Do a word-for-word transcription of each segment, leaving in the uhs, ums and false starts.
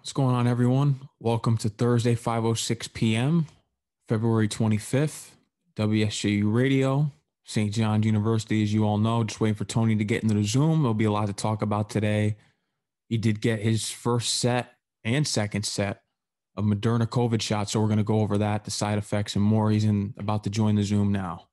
What's going on, everyone? Welcome to Thursday, five oh six p.m., February twenty-fifth, W S J U Radio, Saint John's University, as you all know. Just waiting for Tony to get into the Zoom. There'll be a lot to talk about today. He did get his first set and second set of Moderna COVID shots, so we're going to go over that, the side effects, and more. He's in, about to join the Zoom now.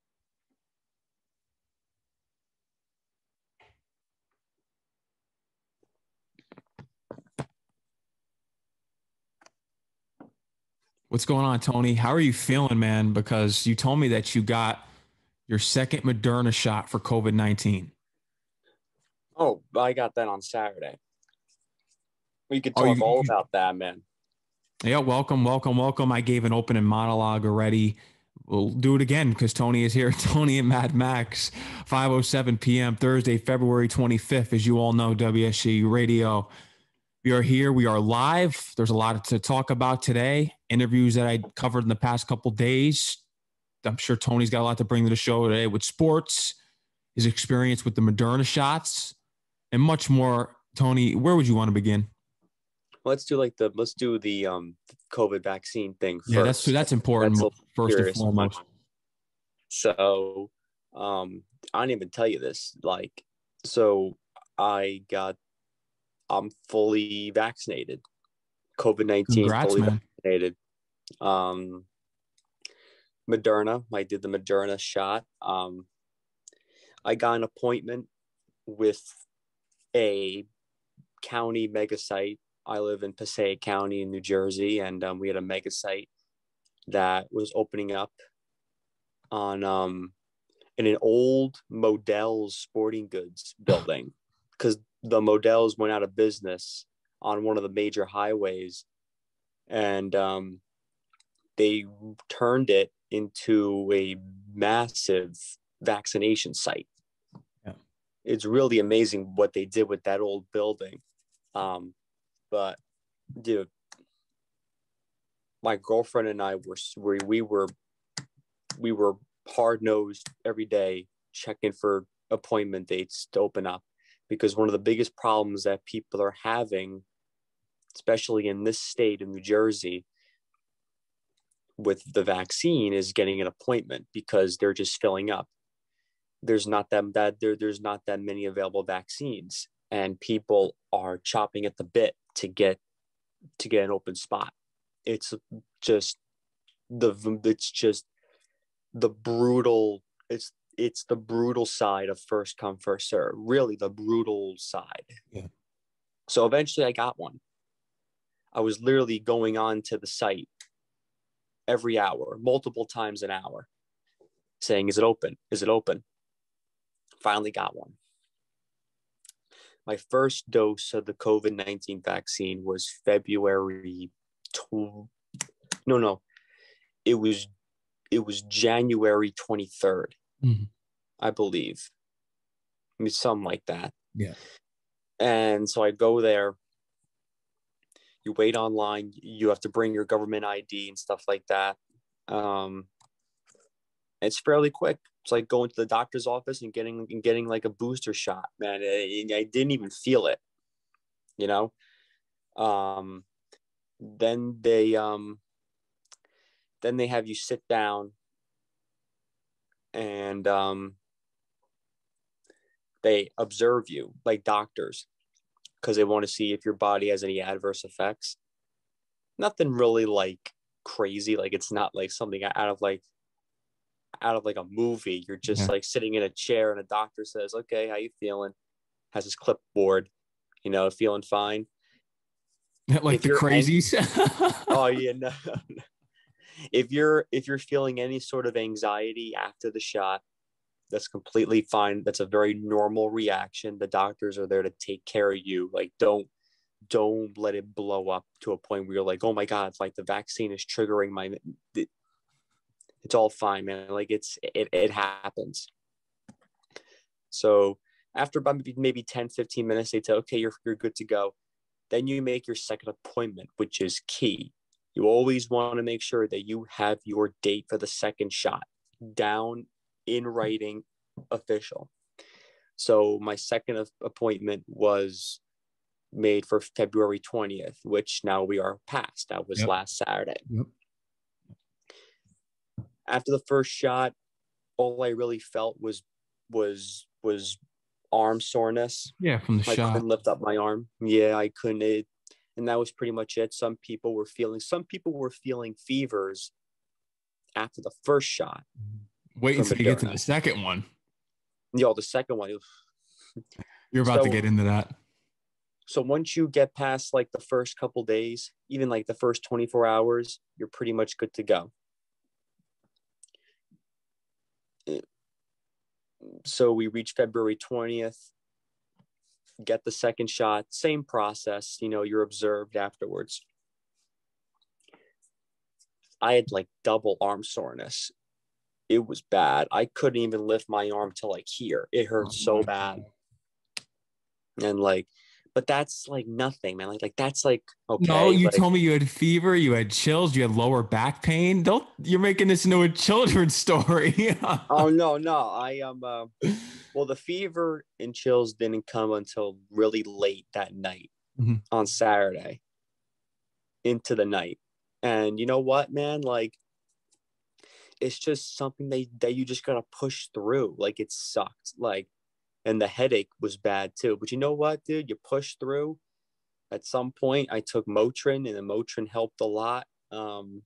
What's going on, Tony? How are you feeling, man? Because you told me that you got your second Moderna shot for COVID nineteen. Oh, I got that on Saturday. We could Oh, talk you, all you about that, man. Yeah, welcome, welcome, welcome. I gave an opening monologue already. We'll do it again because Tony is here. Tony and Mad Max, five oh seven p.m. Thursday, February twenty-fifth. As you all know, W S C Radio. We are here. We are live. There's a lot to talk about today. Interviews that I covered in the past couple days. I'm sure Tony's got a lot to bring to the show today with sports, his experience with the Moderna shots, and much more. Tony, where would you want to begin? Let's do like the let's do the um COVID vaccine thing first. Yeah, that's that's important. That's First and foremost. So, um, I didn't even tell you this. Like, so I got, I'm fully vaccinated. COVID nineteen, Congrats, fully man. vaccinated. Um, Moderna, I did the Moderna shot. Um, I got an appointment with a county mega site. I live in Passaic County in New Jersey, and um, we had a mega site that was opening up on um, in an old Modell's sporting goods building because the Modell's went out of business on one of the major highways, and um, they turned it into a massive vaccination site. Yeah. It's really amazing what they did with that old building. Um, but dude, my girlfriend and I were, we, we were, we were hard nosed every day checking for appointment dates to open up, because one of the biggest problems that people are having, especially in this state of New Jersey, with the vaccine is getting an appointment because they're just filling up. There's not that, that there, there's not that many available vaccines, and people are chopping at the bit to get to get an open spot. It's just the it's just the brutal it's it's the brutal side of first come first serve, really the brutal side. Yeah. So eventually I got one. I was literally going on to the site every hour, multiple times an hour, saying, is it open? Is it open? Finally got one. My first dose of the COVID nineteen vaccine was February twelfth. No, no. It was it was January twenty-third, mm-hmm. I believe. I mean, something like that. Yeah. And so I go there. You wait online. You have to bring your government I D and stuff like that. Um, it's fairly quick. It's like going to the doctor's office and getting and getting like a booster shot, man. I, I didn't even feel it, you know. Um, then they um, then they have you sit down, and um, they observe you like doctors, because they want to see if your body has any adverse effects. Nothing really like crazy. Like it's not like something out of like out of like a movie. You're just yeah. like sitting in a chair and a doctor says, okay, how you feeling? Has his clipboard, you know, feeling fine. Like if the crazies. Ang- oh yeah, no. If you're if you're feeling any sort of anxiety after the shot, that's completely fine. That's a very normal reaction. The doctors are there to take care of you. Like don't don't let it blow up to a point where you're like, oh my God, it's like the vaccine is triggering my it, it's all fine, man. Like it's it, it happens. So after about maybe ten, fifteen minutes, they say, okay, you're you're good to go. Then you make your second appointment, which is key. You always want to make sure that you have your date for the second shot down in writing, official. So my second appointment was made for February twentieth, which now we are past. That was Yep. last Saturday. Yep. After the first shot, all I really felt was was was arm soreness. Yeah, from the I shot. couldn't lift up my arm. Yeah, I couldn't. It, and that was pretty much it. Some people were feeling. Some people were feeling fevers after the first shot. Wait from until you get to Moderna. the second one. Yo, the second one. You're about So- to get into that. So once you get past like the first couple days, even like the first twenty-four hours, you're pretty much good to go. So we reach February twentieth, get the second shot, same process, you know, you're observed afterwards. I had like double arm soreness. It was bad. I couldn't even lift my arm to like here. It hurt so bad. And like, but that's like nothing, man. Like, like that's like, okay. No, you like, told me you had fever, you had chills, you had lower back pain. Don't you're making this into a children's story. Oh no, no. I um uh, well the fever and chills didn't come until really late that night Mhm. on Saturday into the night. And you know what, man? Like it's just something that, that you just gotta push through. Like it sucked. Like and the headache was bad too. But you know what, dude? You push through. At some point I took Motrin and the Motrin helped a lot. Um,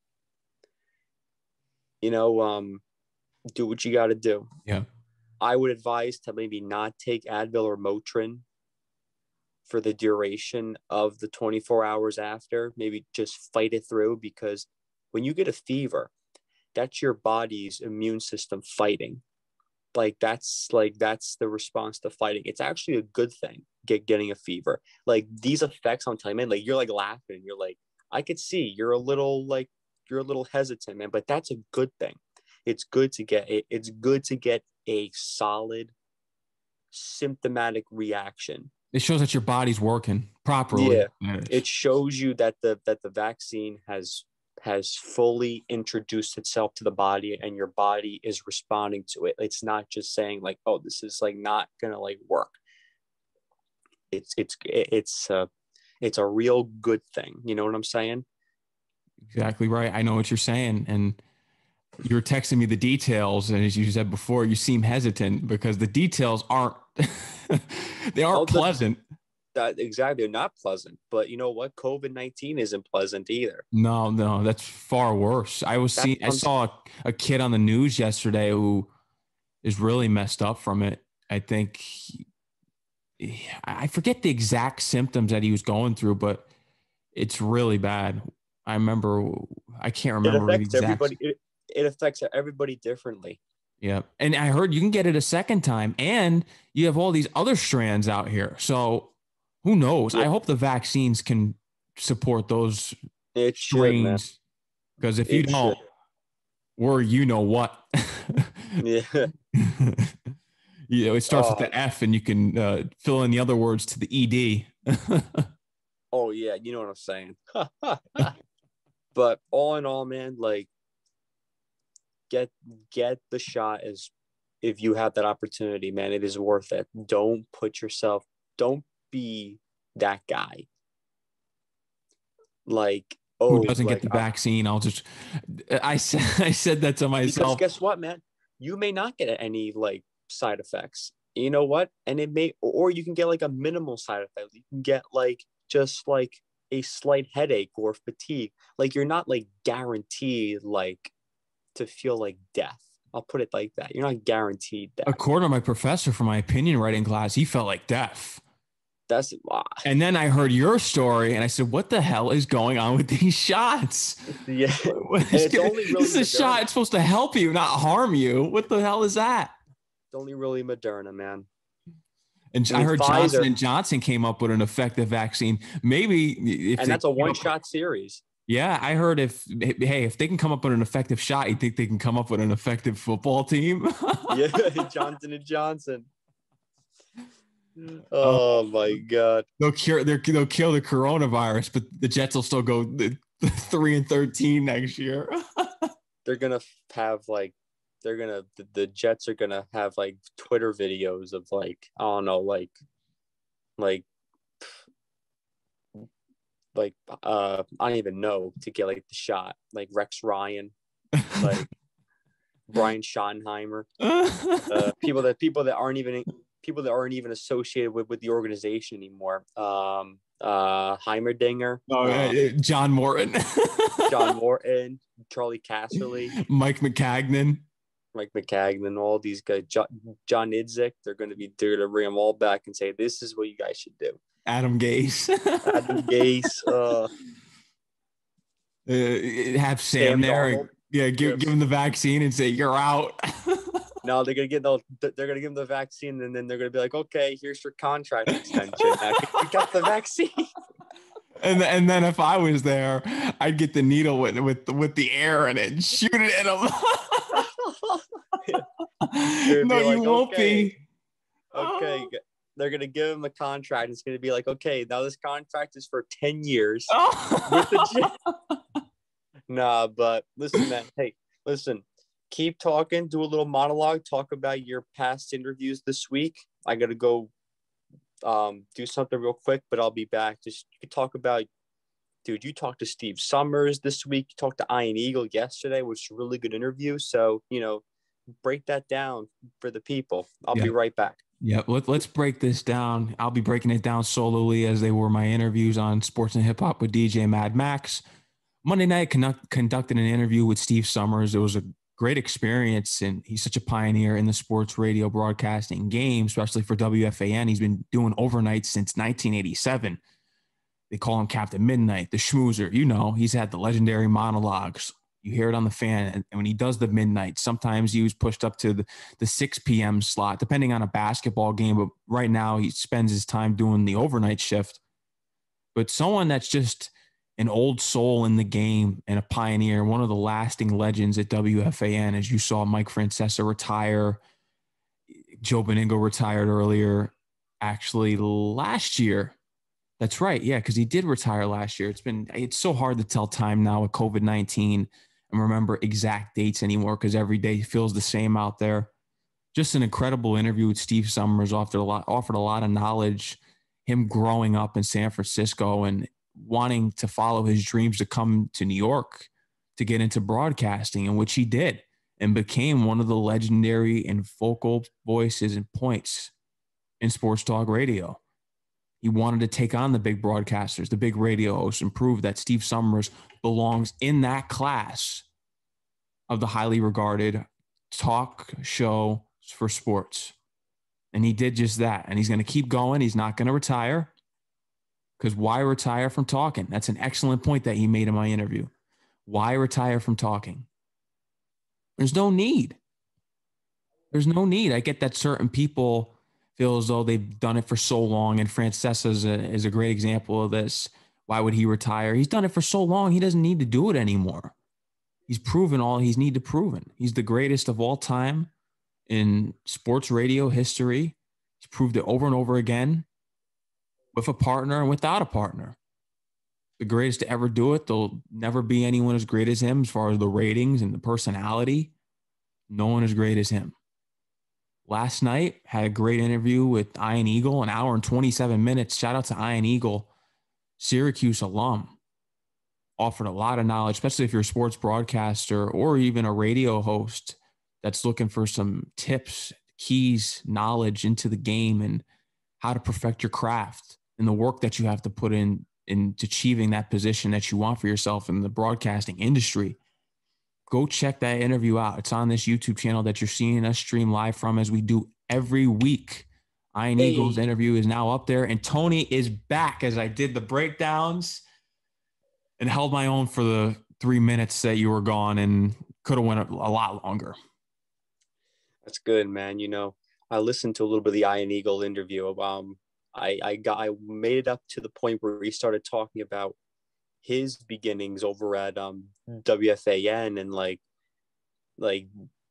you know, um do what you got to do. Yeah. I would advise to maybe not take Advil or Motrin for the duration of the twenty-four hours after. Maybe just fight it through, because when you get a fever, that's your body's immune system fighting. Like that's like that's the response to fighting. It's actually a good thing, get getting a fever. Like these effects, I'm telling you, man, like you're like laughing. You're like, I could see you're a little like you're a little hesitant, man, but that's a good thing. It's good to get it. It's good to get a solid symptomatic reaction. It shows that your body's working properly. Yeah. It shows you that the that the vaccine has has fully introduced itself to the body and your body is responding to it. It's not just saying like, oh, this is like not gonna like work. It's it's it's uh it's a real good thing. You know what I'm saying? Exactly right. I know what you're saying. And you're texting me the details. And as you said before, you seem hesitant because the details aren't, they aren't Oh, the- pleasant. That exactly, they're not pleasant. But you know what? COVID nineteen isn't pleasant either. No, no, that's far worse. I was That seeing, I comes- saw a, a kid on the news yesterday who is really messed up from it. I think he, I forget the exact symptoms that he was going through, but it's really bad. I remember, I can't It remember the affects exact. everybody. It, it affects everybody differently. Yeah. And I heard you can get it a second time and you have all these other strands out here. So who knows? Yeah. I hope the vaccines can support those It should, man. strains. Because if you It don't, should. or you know what? Yeah. You know, it starts with Oh. the F and you can uh, fill in the other words to the E D. Oh yeah, you know what I'm saying. But all in all, man, like get get the shot as if you have that opportunity, man. It is worth it. Don't put yourself, don't be that guy. Like, oh, Who doesn't like, get the I- vaccine? I'll just, I said, I said that to because myself. guess what, man? You may not get any like side effects. You know what? And it may, or you can get like a minimal side effect. You can get like just like a slight headache or fatigue. Like you're not like guaranteed like to feel like death. I'll put it like that. You're not guaranteed that. According to my professor for my opinion writing class, he felt like death. That's wow. And then I heard your story and I said, what the hell is going on with these shots? Yeah. This it's only really is a Moderna. shot. It's supposed to help you, not harm you. What the hell is that? It's only really Moderna, man. And I I mean, heard Pfizer- Johnson and Johnson came up with an effective vaccine. Maybe if And they that's a came up- one-shot series. Yeah, I heard if hey, if they can come up with an effective shot, you think they can come up with an effective football team? Yeah, Johnson and Johnson. Oh my God. They'll cure. They'll, they'll kill the coronavirus, but the Jets will still go the, the three and thirteen next year. They're gonna have like, they're gonna the, the Jets are gonna have like Twitter videos of like, I don't know, like, like like uh I don't even know to get like the shot, like Rex Ryan, like Brian Schottenheimer, uh, people that people that aren't even people that aren't even associated with, with the organization anymore. Um, uh, Heimerdinger, Oh, um, uh, John Morton, John Morton, Charlie Casserly, Mike McCagnon, Mike McCagnon, all these guys, John, John Idzik. They're going to be they're going to bring them all back and say, "This is what you guys should do." Adam Gase, Adam Gase, uh, uh, have Sam, Sam there. Darnold. Yeah, give, Yes. give him the vaccine and say you're out. No, they're gonna get they'll, they're gonna give them the vaccine, and then they're gonna be like, "Okay, here's your contract extension. Now you got the vaccine." And and then if I was there, I'd get the needle with with with the air in it and shoot it at him. No, like, you won't okay, be. Okay, Oh. they're gonna give him a contract. It's gonna be like, okay, now this contract is for ten years Oh. with the. Nah, but listen, man. Hey, listen. Keep talking. Do a little monologue. Talk about your past interviews this week. I gotta go um, do something real quick, but I'll be back. Just you can talk about, dude. You talked to Steve Summers this week. You talked to Ian Eagle yesterday, which was a really good interview. So you know, break that down for the people. I'll Yeah. be right back. Yeah, let, let's break this down. I'll be breaking it down solely as they were my interviews on Sports and Hip Hop with D J Mad Max. Monday night, conduct, conducted an interview with Steve Summers. It was a great experience, and he's such a pioneer in the sports radio broadcasting game, especially for W F A N. He's been doing overnight since nineteen eighty-seven. They call him Captain Midnight, the schmoozer. You know, he's had the legendary monologues. You hear it on the fan. And when he does the midnight, sometimes he was pushed up to the, the six p.m. slot, depending on a basketball game. But right now he spends his time doing the overnight shift. But someone that's just an old soul in the game and a pioneer, one of the lasting legends at W F A N, as you saw Mike Francesa retire. Joe Beningo retired earlier, actually last year. That's right. Yeah, because he did retire last year. It's been it's so hard to tell time now with COVID nineteen and remember exact dates anymore because every day feels the same out there. Just an incredible interview with Steve Summers. Offered a lot, offered a lot of knowledge. Him growing up in San Francisco and wanting to follow his dreams to come to New York to get into broadcasting, in which he did and became one of the legendary and vocal voices and points in sports talk radio. He wanted to take on the big broadcasters, the big radio hosts, and prove that Steve Summers belongs in that class of the highly regarded talk show for sports. And he did just that. And he's going to keep going. He's not going to retire. Because why retire from talking? That's an excellent point that he made in my interview. Why retire from talking? There's no need. There's no need. I get that certain people feel as though they've done it for so long. And Francesa is a, is a great example of this. Why would he retire? He's done it for so long. He doesn't need to do it anymore. He's proven all he's need to proven. He's the greatest of all time in sports radio history. He's proved it over and over again with a partner and without a partner. The greatest to ever do it. There'll never be anyone as great as him as far as the ratings and the personality. No one as great as him. Last night, had a great interview with Ian Eagle, an hour and twenty-seven minutes. Shout out to Ian Eagle, Syracuse alum. Offered a lot of knowledge, especially if you're a sports broadcaster or even a radio host that's looking for some tips, keys, knowledge into the game and how to perfect your craft and the work that you have to put in into achieving that position that you want for yourself in the broadcasting industry. Go check that interview out. It's on this YouTube channel that you're seeing us stream live from as we do every week. Ian hey. Eagle's interview is now up there, and Tony is back as I did the breakdowns and held my own for the three minutes that you were gone and could have went a, a lot longer. That's good, man. You know, I listened to a little bit of the Ian Eagle interview. Um, I, I got, I made it up to the point where he started talking about his beginnings over at um W F A N and like like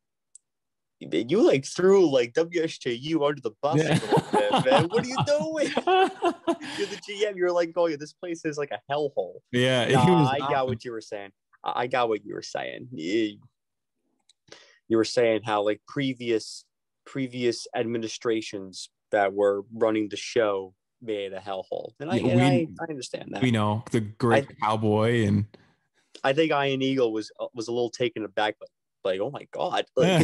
you like threw like W S J U under the bus yeah. a little bit, man. What are you doing? You're the G M. You're like, oh yeah, this place is like a hellhole. Yeah, nah, I got what you were saying. I got what you were saying. You, you were saying how like previous previous administrations that were running the show made a hellhole, and I Yeah, and we I, I understand that. we know the great I, cowboy and. I think Ian Eagle was was a little taken aback, like, like oh my god, like.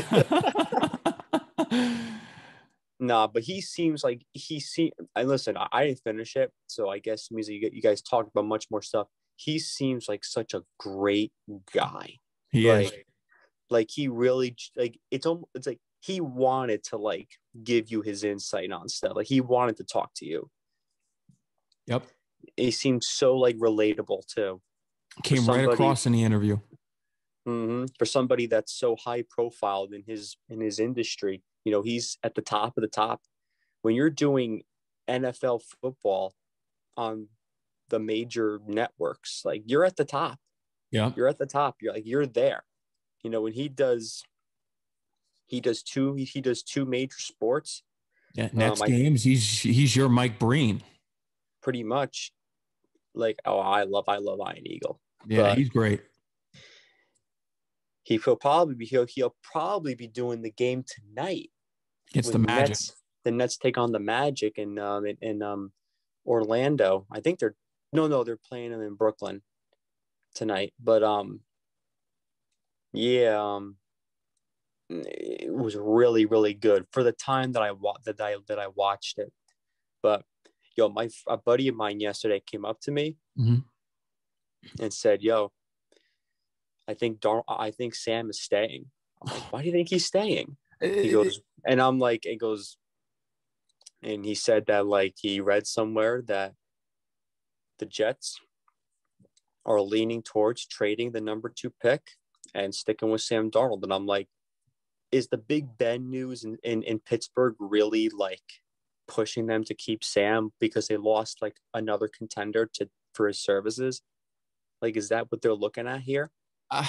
Nah, but he seems like he see. And listen, I, I didn't finish it, so I guess means you, you guys talked about much more stuff. He seems like such a great guy. He like, is. Like he really like it's almost it's like he wanted to like give you his insight on stuff. Like he wanted to talk to you. Yep. He seems so like relatable too. Came somebody, right across in the interview. Mm-hmm, for somebody that's so high profiled in his in his industry, you know, he's at the top of the top. When you're doing N F L football on the major networks, like you're at the top. Yeah. You're at the top. You're like you're there. You know, when he does he does two he does two major sports. Yeah, Nets um, games. I, he's he's your Mike Breen. Pretty much. Like, oh, I love I love Ian Eagle. Yeah, but he's great. He will probably be he'll, he'll probably be doing the game tonight. It's the Magic. Nets, the Nets take on the Magic in um in, in um Orlando. I think they're no no they're playing them in Brooklyn tonight. But um yeah um it was really really good for the time that I wa- that I that I watched it. But yo, my a buddy of mine yesterday came up to me mm-hmm. and said, "Yo, I think Dar- I think Sam is staying." I'm like, "Why do you think he's staying?" He goes, and I'm like, it goes, and he said that like he read somewhere that the Jets are leaning towards trading the number two pick and sticking with Sam Darnold. And I'm like, is the Big Ben news in, in, in Pittsburgh really like pushing them to keep Sam because they lost like another contender to for his services? Like, is that what they're looking at here? Uh,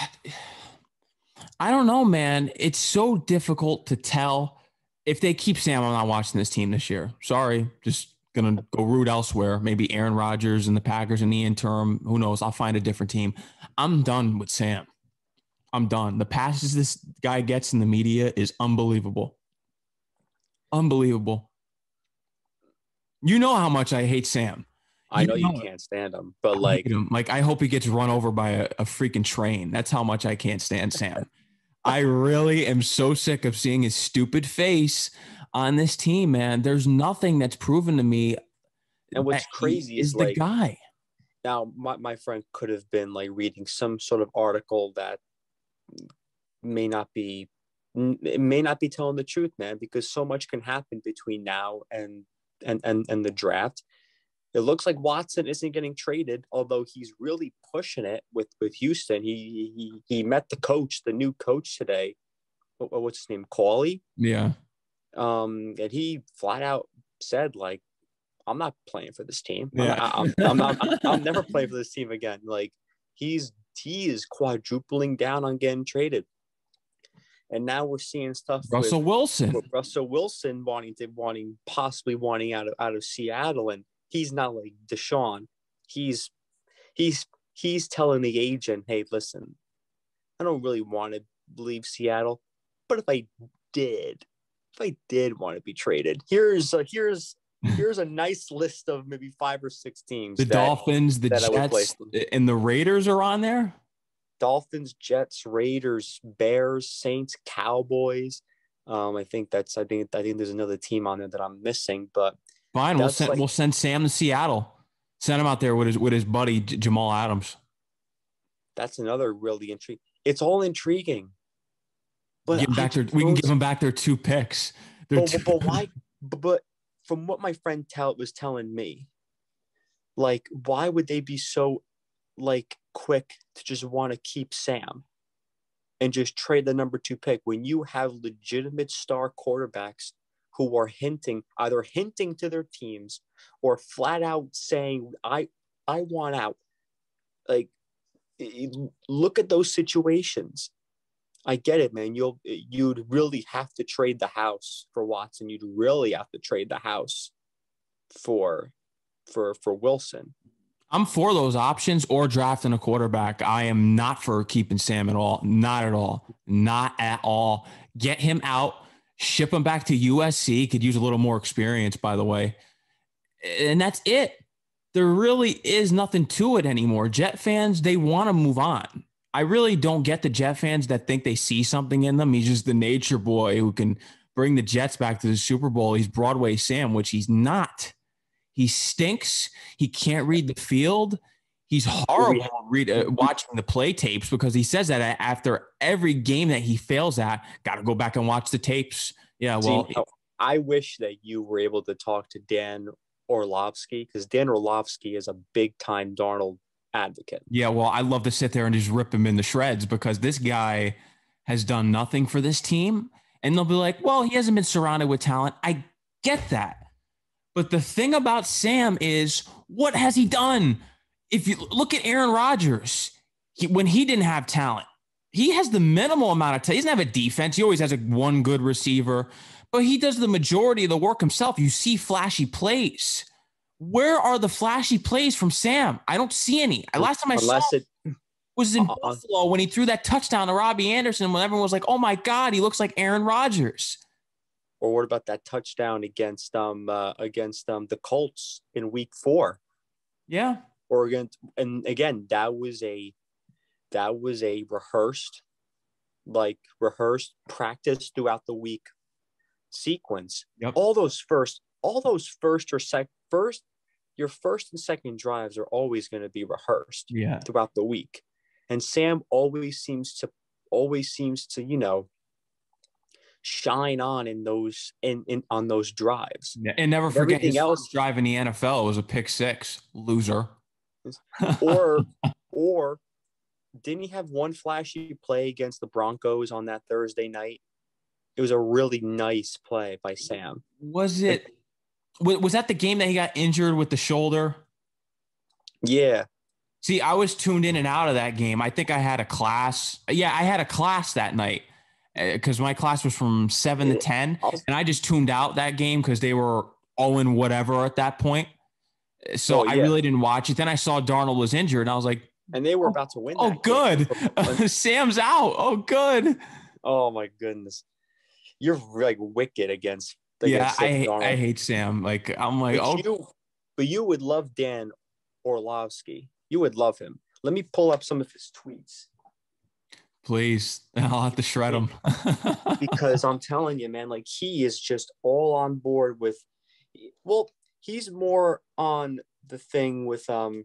I don't know, man. It's so difficult to tell. If they keep Sam, I'm not watching this team this year. Sorry, just gonna go root elsewhere. Maybe Aaron Rodgers and the Packers in the interim. Who knows? I'll find a different team. I'm done with Sam. I'm done. The passes this guy gets in the media is unbelievable. Unbelievable. You know how much I hate Sam. I know you, know you can't stand him, but like, like I hope he gets run over by a, a freaking train. That's how much I can't stand Sam. I really am so sick of seeing his stupid face on this team, man. There's nothing that's proven to me. And what's crazy is, is like, the guy. Now, my, my friend could have been like reading some sort of article that may not be, it may not be telling the truth, man, because so much can happen between now and and and, and the draft. It looks like Watson isn't getting traded, although he's really pushing it with, with Houston. He, he he met the coach, the new coach today. What, what's his name? Cawley? Yeah. Um, and he flat out said, like, I'm not playing for this team. Yeah. I'm, I'm, I'm, not, I'm, I'm never playing for this team again. Like, he's he is quadrupling down on getting traded. And now we're seeing stuff Russell with, Wilson. with Russell Wilson wanting to wanting possibly wanting out of out of Seattle, and he's not like Deshaun. He's he's he's telling the agent, "Hey, listen, I don't really want to leave Seattle, but if I did, if I did want to be traded, here's a, here's here's a nice list of maybe five or six teams. The that, Dolphins, the Jets, and the Raiders are on there. Dolphins, Jets, Raiders, Bears, Saints, Cowboys. Um, I think that's I think I think there's another team on there that I'm missing, but." Fine, we'll send like, we'll send Sam to Seattle. Send him out there with his with his buddy J- Jamal Adams. That's another really intriguing. It's all intriguing. But give back their, we can give them back their two picks. Their but, two but, but why? But, but from what my friend tell was telling me, like, why would they be so like quick to just want to keep Sam and just trade the number two pick when you have legitimate star quarterbacks who are hinting, either hinting to their teams or flat out saying, I I want out. Like, look at those situations. I get it, man. You'll you'd really have to trade the house for Watson. You'd really have to trade the house for for for Wilson. I'm for those options or drafting a quarterback. I am not for keeping Sam at all. Not at all. Not at all. Get him out. Ship him back to U S C. Could use a little more experience, by the way. And that's it. There really is nothing to it anymore. Jet fans, they want to move on. I really don't get the Jet fans that think they see something in them. He's just the nature boy who can bring the Jets back to the Super Bowl. He's Broadway Sam, which he's not. He stinks. He can't read the field. He's horrible read, uh, watching the play tapes because he says that after every game that he fails at, got to go back and watch the tapes. Yeah, well, See, I wish that you were able to talk to Dan Orlovsky because Dan Orlovsky is a big-time Darnold advocate. Yeah, well, I love to sit there and just rip him in the shreds because this guy has done nothing for this team. And they'll be like, well, he hasn't been surrounded with talent. I get that. But the thing about Sam is, what has he done? If you look at Aaron Rodgers, he, when he didn't have talent, he has the minimal amount of talent. He doesn't have a defense. He always has a one good receiver, but he does the majority of the work himself. You see flashy plays. Where are the flashy plays from Sam? I don't see any. Last time I Unless saw it was in uh, Buffalo when he threw that touchdown to Robbie Anderson when everyone was like, oh my God, he looks like Aaron Rodgers. Or what about that touchdown against um uh, against um the Colts in week four? Yeah. Or against, and again, that was a that was a rehearsed, like rehearsed practice throughout the week sequence. Yep. All those first, all those first or sec first, your first and second drives are always going to be rehearsed yeah. throughout the week. And Sam always seems to always seems to, you know, shine on in those in, in on those drives. Yeah. And never forget his else, first drive in the N F L was a pick six. Loser. or or didn't he have one flashy play against the Broncos on that Thursday night? It was a really nice play by Sam. Was it was that the game that he got injured with the shoulder? Yeah. See, I was tuned in and out of that game. I think I had a class. Yeah, I had a class that night because my class was from seven to ten, and I just tuned out that game because they were all in whatever at that point. So oh, yeah. I really didn't watch it. Then I saw Darnold was injured, and I was like, and they were about to win. Oh, good. Sam's out. Oh, good. Oh, my goodness. You're like wicked against. against yeah, I, I hate Sam. Like, I'm like, but oh. You, but you would love Dan Orlovsky. You would love him. Let me pull up some of his tweets. Please. I'll have to shred him. Because I'm telling you, man, like he is just all on board with, well, he's more on the thing with um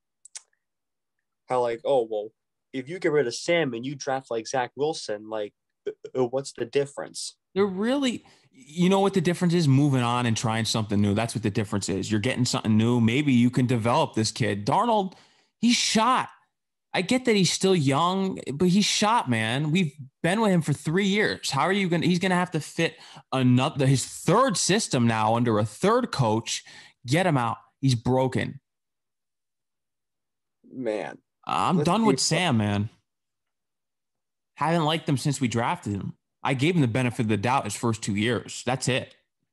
how like, oh, well, if you get rid of Sam and you draft like Zach Wilson, like what's the difference? They're really, you know what the difference is? Moving on and trying something new. That's what the difference is. You're getting something new. Maybe you can develop this kid. Darnold, he's shot. I get that he's still young, but he's shot, man. We've been with him for three years. How are you going to, he's going to have to fit another, his third system now under a third coach. Get him out. He's broken. Man. I'm done with Sam, man. Haven't liked him since we drafted him. I gave him the benefit of the doubt his first two years. That's it.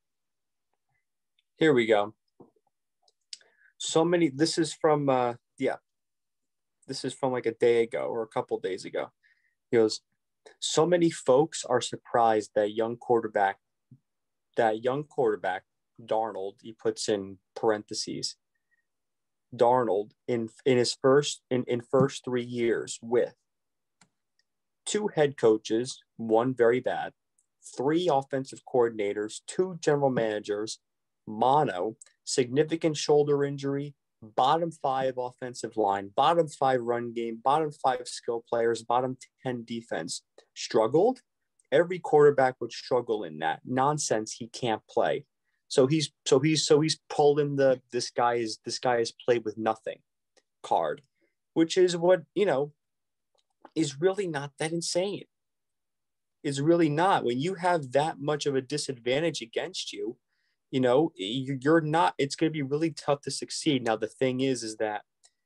Here we go. So many, this is from, uh, yeah. This is from like a day ago or a couple days ago. He goes, so many folks are surprised that young quarterback, that young quarterback, Darnold, he puts in parentheses, Darnold in, in his first, in, in first three years with two head coaches, one very bad, three offensive coordinators, two general managers, mono, significant shoulder injury, bottom five offensive line, bottom five run game, bottom five skill players, bottom ten defense. Struggled? Every quarterback would struggle in that. Nonsense, he can't play. So he's so he's so he's pulling the this guy is this guy has played with nothing card, which is what, you know, is really not that insane. It's really not. When you have that much of a disadvantage against you, you know, you're not, it's going to be really tough to succeed. Now, the thing is, is that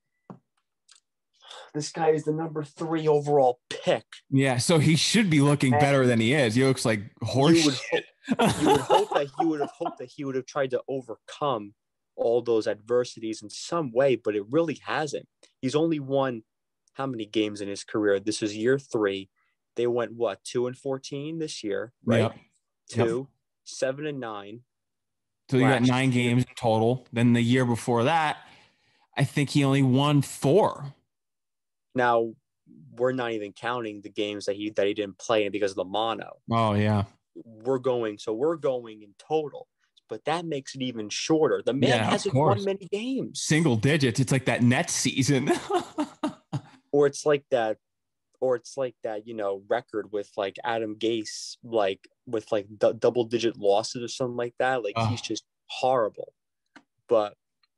this guy is the number three overall pick. Yeah. So he should be looking and better than he is. He looks like horse you would, shit. Hope, you would hope that he would have hoped that he would have tried to overcome all those adversities in some way, but it really hasn't. He's only won how many games in his career? This is year three. They went what, two and fourteen this year, right? Yep. Two, yep. seven and nine. So you got last nine year. games in total. Then the year before that, I think he only won four. Now, we're not even counting the games that he that he didn't play in because of the mono. Oh, yeah. We're going, so we're going in total, but that makes it even shorter. The man Yeah, of hasn't won course. many games. Single digits. It's like that Nets season. Or it's like that, or it's like that, you know, record with like Adam Gase, like with like d- double digit losses or something like that. Like Oh, he's just horrible. But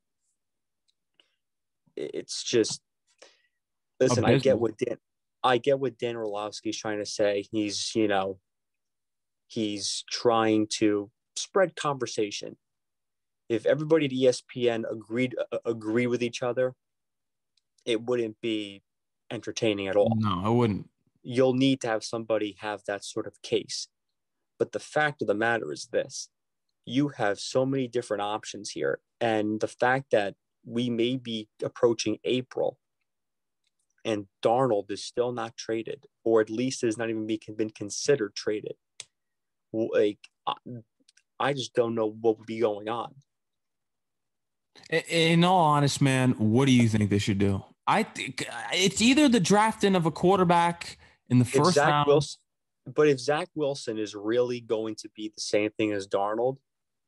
it's just, listen, I get abysmal. what Dan, I get what Dan Orlovsky's trying to say. He's, you know, he's trying to spread conversation. If everybody at E S P N agreed uh, agree with each other, it wouldn't be entertaining at all. No, I wouldn't. You'll need to have somebody have that sort of case. But the fact of the matter is this: you have so many different options here, and the fact that we may be approaching April and Darnold is still not traded, or at least has not even been considered traded. Like, I just don't know what would be going on. In all honest, man, what do you think they should do? I think it's either the drafting of a quarterback in the If first Zach round. Wilson, but if Zach Wilson is really going to be the same thing as Darnold,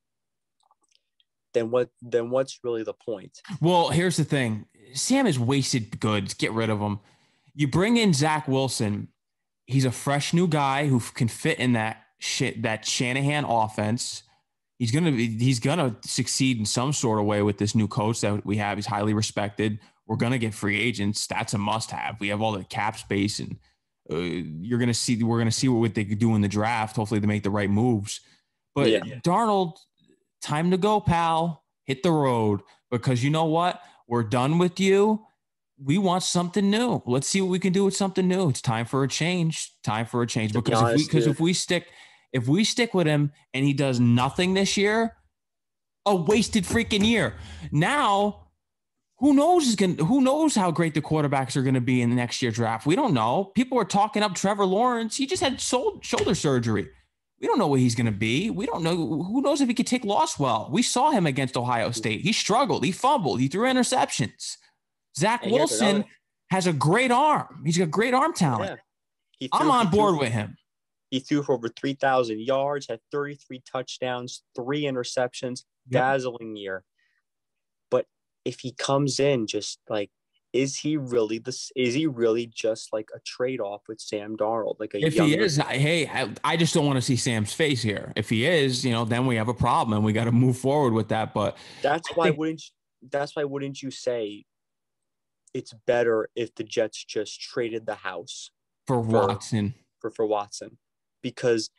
then what? Then what's really the point? Well, here's the thing: Sam is wasted goods. Get rid of him. You bring in Zach Wilson. He's a fresh new guy who can fit in that shit that Shanahan offense. He's gonna be, he's gonna succeed in some sort of way with this new coach that we have. He's highly respected. We're gonna get free agents. That's a must-have. We have all the cap space, and uh, you're gonna see. We're gonna see what they could do in the draft. Hopefully, they make the right moves. But Yeah. Darnold, time to go, pal. Hit the road, because you know what? We're done with you. We want something new. Let's see what we can do with something new. It's time for a change. Time for a change. To be Because if we honest, because dude, if we stick if we stick with him and he does nothing this year, a wasted freaking year. Now, who knows is going who knows how great the quarterbacks are going to be in the next year draft? We don't know. People are talking up Trevor Lawrence. He just had shoulder surgery. We don't know what he's going to be. We don't know. Who knows if he could take loss well? We saw him against Ohio State. He struggled. He fumbled. He threw interceptions. Zach and here's Wilson another. has a great arm. He's got great arm talent. Yeah, he I'm threw, on he board threw, with him. He threw for over three thousand yards, had thirty-three touchdowns, three interceptions, Yep. dazzling year. But if he comes in just like, is he really this? Is he really just like a trade-off with Sam Darnold? Like a If younger, he is, hey, I, I just don't want to see Sam's face here. If he is, you know, then we have a problem and we got to move forward with that. But that's I why think wouldn't you, that's why wouldn't you say it's better if the Jets just traded the house for Watson, for, for Watson? Because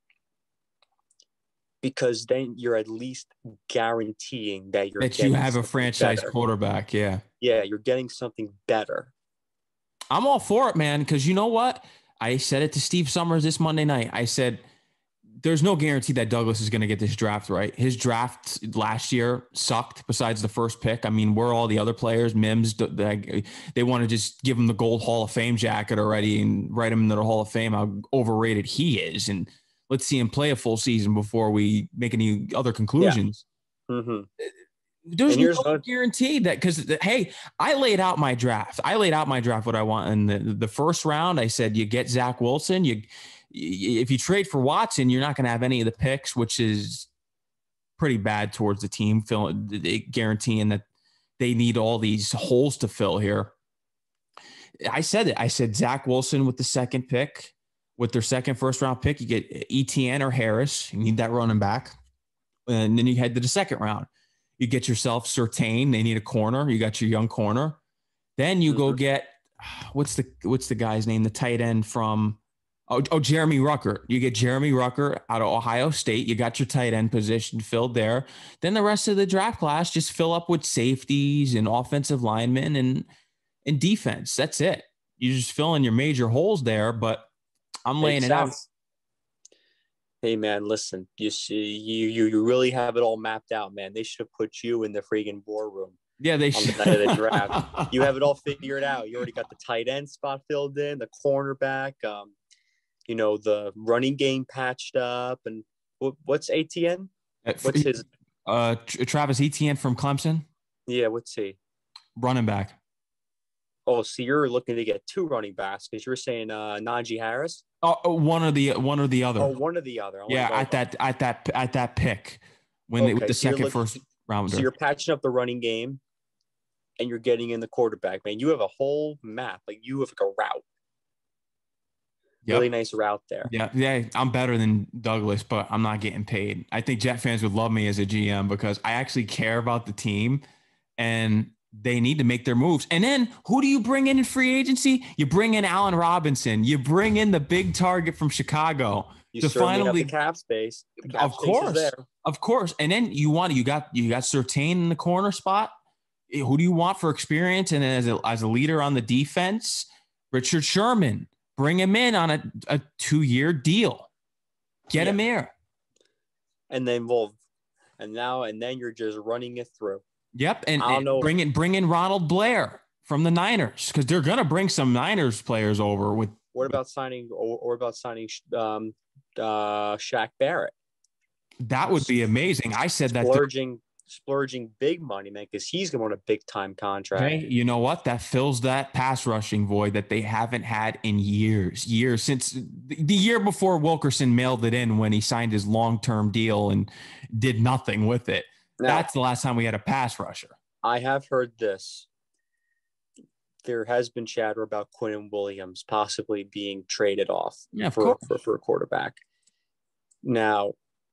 because then you're at least guaranteeing that you're that you getting have a something franchise better. quarterback. Yeah. Yeah, you're getting something better. I'm all for it, man, because you know what? I said it to Steve Summers this Monday night. I said, there's no guarantee that Douglas is going to get this draft right. His draft last year sucked besides the first pick. I mean, where are all the other players? Mims, they, they want to just give him the gold Hall of Fame jacket already and write him into the Hall of Fame, how overrated he is. And let's see him play a full season before we make any other conclusions. Yeah. Mm-hmm. There's no another- guarantee that, because, hey, I laid out my draft. I laid out my draft what I want in the, the first round. I said, you get Zach Wilson. You, if you trade for Watson, you're not going to have any of the picks, which is pretty bad towards the team, guaranteeing that they need all these holes to fill here. I said it. I said Zach Wilson with the second pick, with their second first round pick. You get Etienne or Harris. You need that running back. And then you head to the second round. You get yourself Surtain. They need a corner. You got your young corner. Then you mm-hmm. go get, what's the what's the guy's name? The tight end from, oh, oh, Jeremy Rucker. You get Jeremy Rucker out of Ohio State. You got your tight end position filled there. Then the rest of the draft class just fill up with safeties and offensive linemen and, and defense. That's it. You just fill in your major holes there, but I'm laying it out. Hey man, listen, you see, you, you you really have it all mapped out, man. They should have put you in the freaking war room. Yeah, they on should. The night of the draft. You have it all figured out. You already got the tight end spot filled in, the cornerback, um, you know, the running game patched up, and what, what's A T N? What's his? Uh, Travis Etienne from Clemson. Yeah, what's he? Running back. Oh, so you're looking to get two running backs because you're saying uh, Najee Harris? Oh, one or the one or the other. Oh, one or the other. I'm yeah, like, at that at that at that pick when okay, they, with the so second looking, first rounder. So you're patching up the running game, and you're getting in the quarterback. Man, you have a whole map. Like you have like a route. Yep. Really nice route there. Yeah, yeah. I'm better than Douglas, but I'm not getting paid. I think Jet fans would love me as a G M because I actually care about the team, and they need to make their moves. And then who do you bring in in free agency? You bring in Allen Robinson. You bring in the big target from Chicago. You to certainly finally have the cap space. The cap of space course, is there. Of course. And then you want you got you got Surtain in the corner spot. Who do you want for experience and as a, as a leader on the defense? Richard Sherman. Bring him in on a, a two-year deal. Get yeah. him here. And then we'll and now and then you're just running it through. Yep, and, and bring in bring in Ronald Blair from the Niners because they're gonna bring some Niners players over. With what about signing or, or about signing um, uh, Shaq Barrett? That would be amazing. I said that splurging, splurging big money, man, because he's gonna want a big time contract. Hey, you know what? That fills that pass rushing void that they haven't had in years, years since the year before Wilkerson mailed it in when he signed his long term deal and did nothing with it. Now, that's the last time we had a pass rusher. I have heard this. There has been chatter about Quinnen Williams possibly being traded off yeah, for, for, for a quarterback. Now,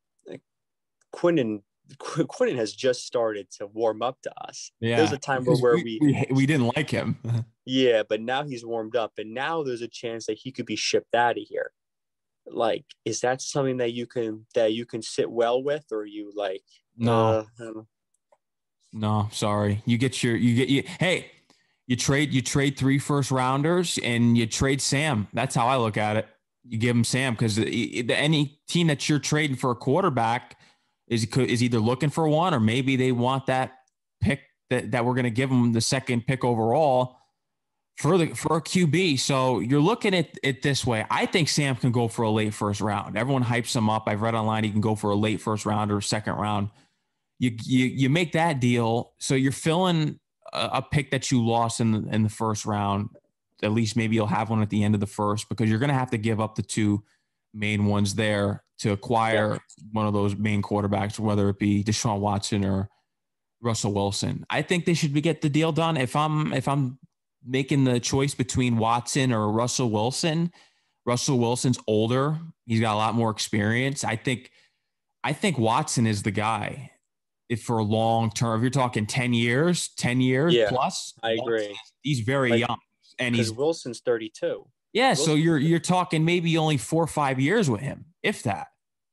Quinnen, Quinnen has just started to warm up to us. Yeah, there's a time where, where we, we, we we didn't like him. Yeah, but now he's warmed up, and now there's a chance that he could be shipped out of here. Like, is that something that you can that you can sit well with, or you like? No, uh, no, sorry. You get your you get you. Hey, you trade you trade three first rounders and you trade Sam. That's how I look at it. You give him Sam because any team that you're trading for a quarterback is is either looking for one or maybe they want that pick that, that we're going to give them the second pick overall for the for a Q B. So you're looking at it this way. I think Sam can go for a late first round. Everyone hypes him up. I've read online he can go for a late first round or second round. You you you make that deal, so you're filling a, a pick that you lost in the, in the first round. At least maybe you'll have one at the end of the first because you're going to have to give up the two main ones there to acquire yeah. one of those main quarterbacks, whether it be Deshaun Watson or Russell Wilson. I think they should be, get the deal done. If I'm if I'm making the choice between Watson or Russell Wilson, Russell Wilson's older. He's got a lot more experience. I think I think Watson is the guy. If for a long term, if you're talking ten years, ten years yeah, plus, I agree. He's very like, young, and he's Wilson's thirty-two. Yeah, Wilson's so you're you're talking maybe only four or five years with him, if that.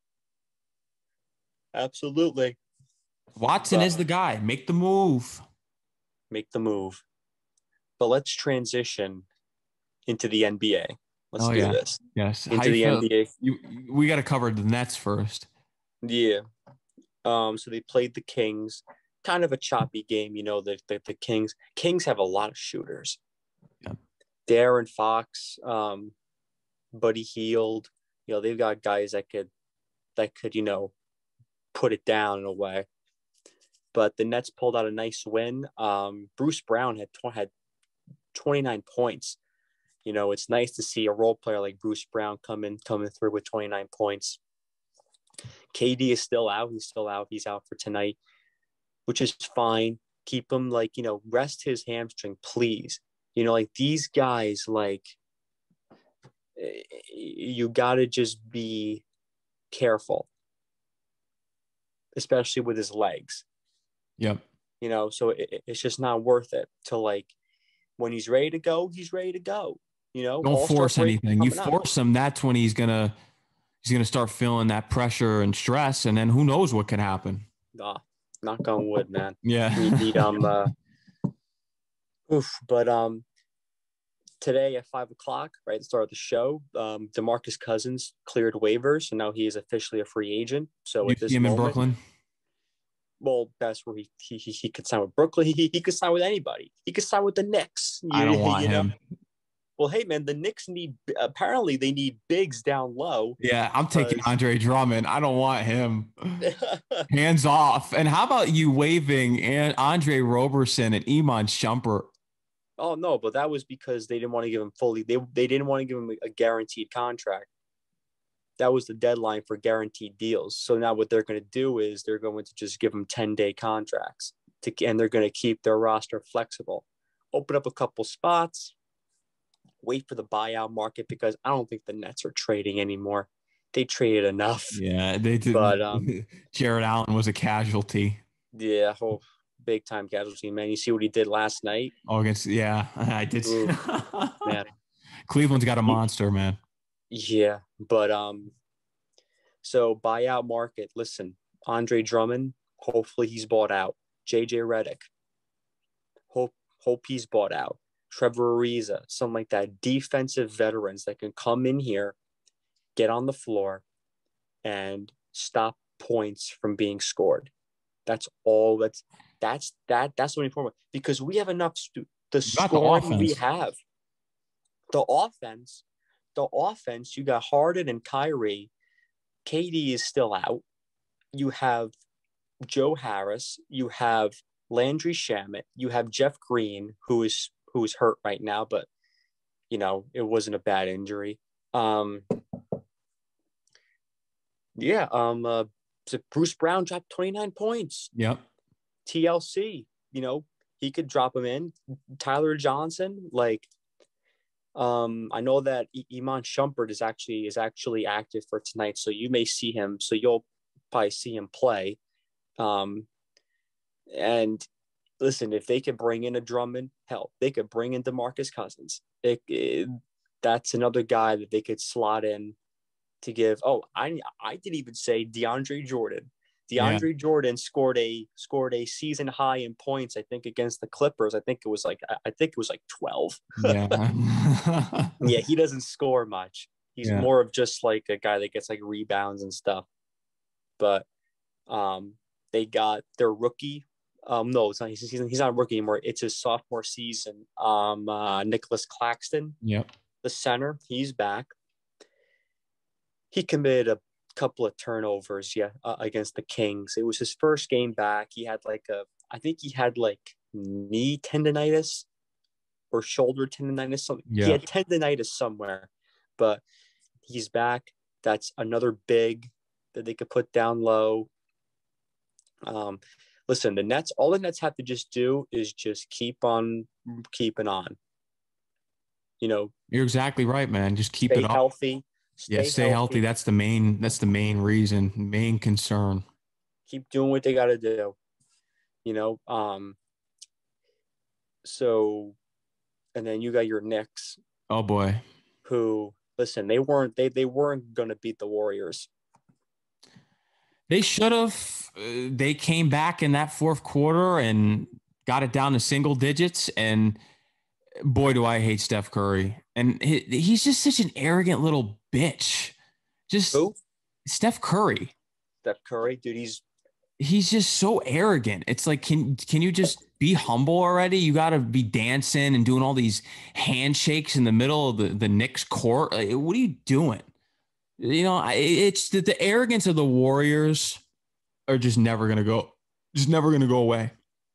Absolutely. Watson but, is the guy. Make the move. Make the move. But let's transition into the N B A. Let's oh, do yeah. this. Yes. Into How the feel, N B A. You, we got to cover the Nets first. Yeah. Um. So they played the Kings. Kind of a choppy game, you know. The the, the Kings. Kings have a lot of shooters. Yeah. De'Aaron Fox, um, Buddy Hield. You know, they've got guys that could that could you know put it down in a way. But the Nets pulled out a nice win. Um, Bruce Brown had tw- had twenty-nine points. You know, it's nice to see a role player like Bruce Brown coming coming through with twenty-nine points. K D is still out. He's still out. He's out for tonight, which is fine. Keep him, like, you know, rest his hamstring, please. You know, like these guys, like, you got to just be careful, especially with his legs. Yep. You know, so it, it's just not worth it to, like, when he's ready to go, he's ready to go. You know, don't force anything. You force him, that's when he's gonna he's gonna start feeling that pressure and stress, and then who knows what could happen. Ah, knock on wood, man. Yeah. We need um. Uh, oof, but um, today at five o'clock, right at the start of the show, um, DeMarcus Cousins cleared waivers, and now he is officially a free agent. So you at this see him moment, in Brooklyn. Well, that's where he he he could sign with Brooklyn. He he could sign with anybody. He could sign with the Knicks. You, I don't want you know? him. Well, hey man, the Knicks need apparently they need bigs down low. Yeah, I'm taking Andre Drummond. I don't want him. Hands off. And how about you waving and Andre Roberson and Iman Shumpert? Oh no, but that was because they didn't want to give him fully. They they didn't want to give him a guaranteed contract. That was the deadline for guaranteed deals. So now what they're going to do is they're going to just give them ten-day contracts to, and they're going to keep their roster flexible. Open up a couple spots, wait for the buyout market because I don't think the Nets are trading anymore. They traded enough. Yeah, they did. But um, Jared Allen was a casualty. Yeah, oh, big time casualty, man. You see what he did last night? Oh, against yeah, I did. Ooh, man, Cleveland's got a monster, man. Yeah, but um, so buyout market. Listen, Andre Drummond. Hopefully he's bought out. J J Redick. Hope hope he's bought out. Trevor Ariza, something like that. Defensive veterans that can come in here, get on the floor, and stop points from being scored. That's all. That's that's that. That's what important because we have enough. Stu- the scoring we have, the offense. The offense, you got Harden and Kyrie. K D is still out. You have Joe Harris. You have Landry Shamet. You have Jeff Green, who is who is hurt right now, but you know it wasn't a bad injury. Um, yeah. Um. Uh, so Bruce Brown dropped twenty-nine points. Yep. T L C. You know he could drop him in. Tyler Johnson, like. Um, I know that Iman Shumpert is actually is actually active for tonight, so you may see him. So you'll probably see him play. Um, and listen, if they could bring in a Drummond, hell, they could bring in DeMarcus Cousins. It, it, that's another guy that they could slot in to give. Oh, I I didn't even say DeAndre Jordan. DeAndre yeah. Jordan scored a scored a season high in points, I think, against the Clippers. I think it was like I think it was like twelve. Yeah. Yeah, he doesn't score much. He's yeah. more of just like a guy that gets like rebounds and stuff. But um they got their rookie. Um no, it's not he's, he's not a rookie anymore. It's his sophomore season. Um uh Nicholas Claxton. Yep. The center, he's back. He committed a couple of turnovers yeah uh, against the Kings. It was his first game back. He had like a I think he had like knee tendonitis or shoulder tendonitis something. Yeah. He had tendonitis somewhere, but he's back. That's another big that they could put down low. Um listen, the Nets, all the Nets have to just do is just keep on keeping on. You know, you're exactly right, man. Just keep stay it up. healthy. Stay yeah, stay healthy. healthy. That's the main. That's the main reason, main concern. Keep doing what they got to do. You know. Um. So, and then you got your Knicks. Oh boy. Who listen? They weren't. They they weren't going to beat the Warriors. They should have. Uh, they came back in that fourth quarter and got it down to single digits. And boy, do I hate Steph Curry. And he, he's just such an arrogant little bitch. Just Who? Steph Curry. Steph Curry, dude, he's he's just so arrogant. It's like, can can you just be humble already? You got to be dancing and doing all these handshakes in the middle of the, the Knicks court. Like, what are you doing? You know, it's the, the arrogance of the Warriors are just never going to go, just never going to go away.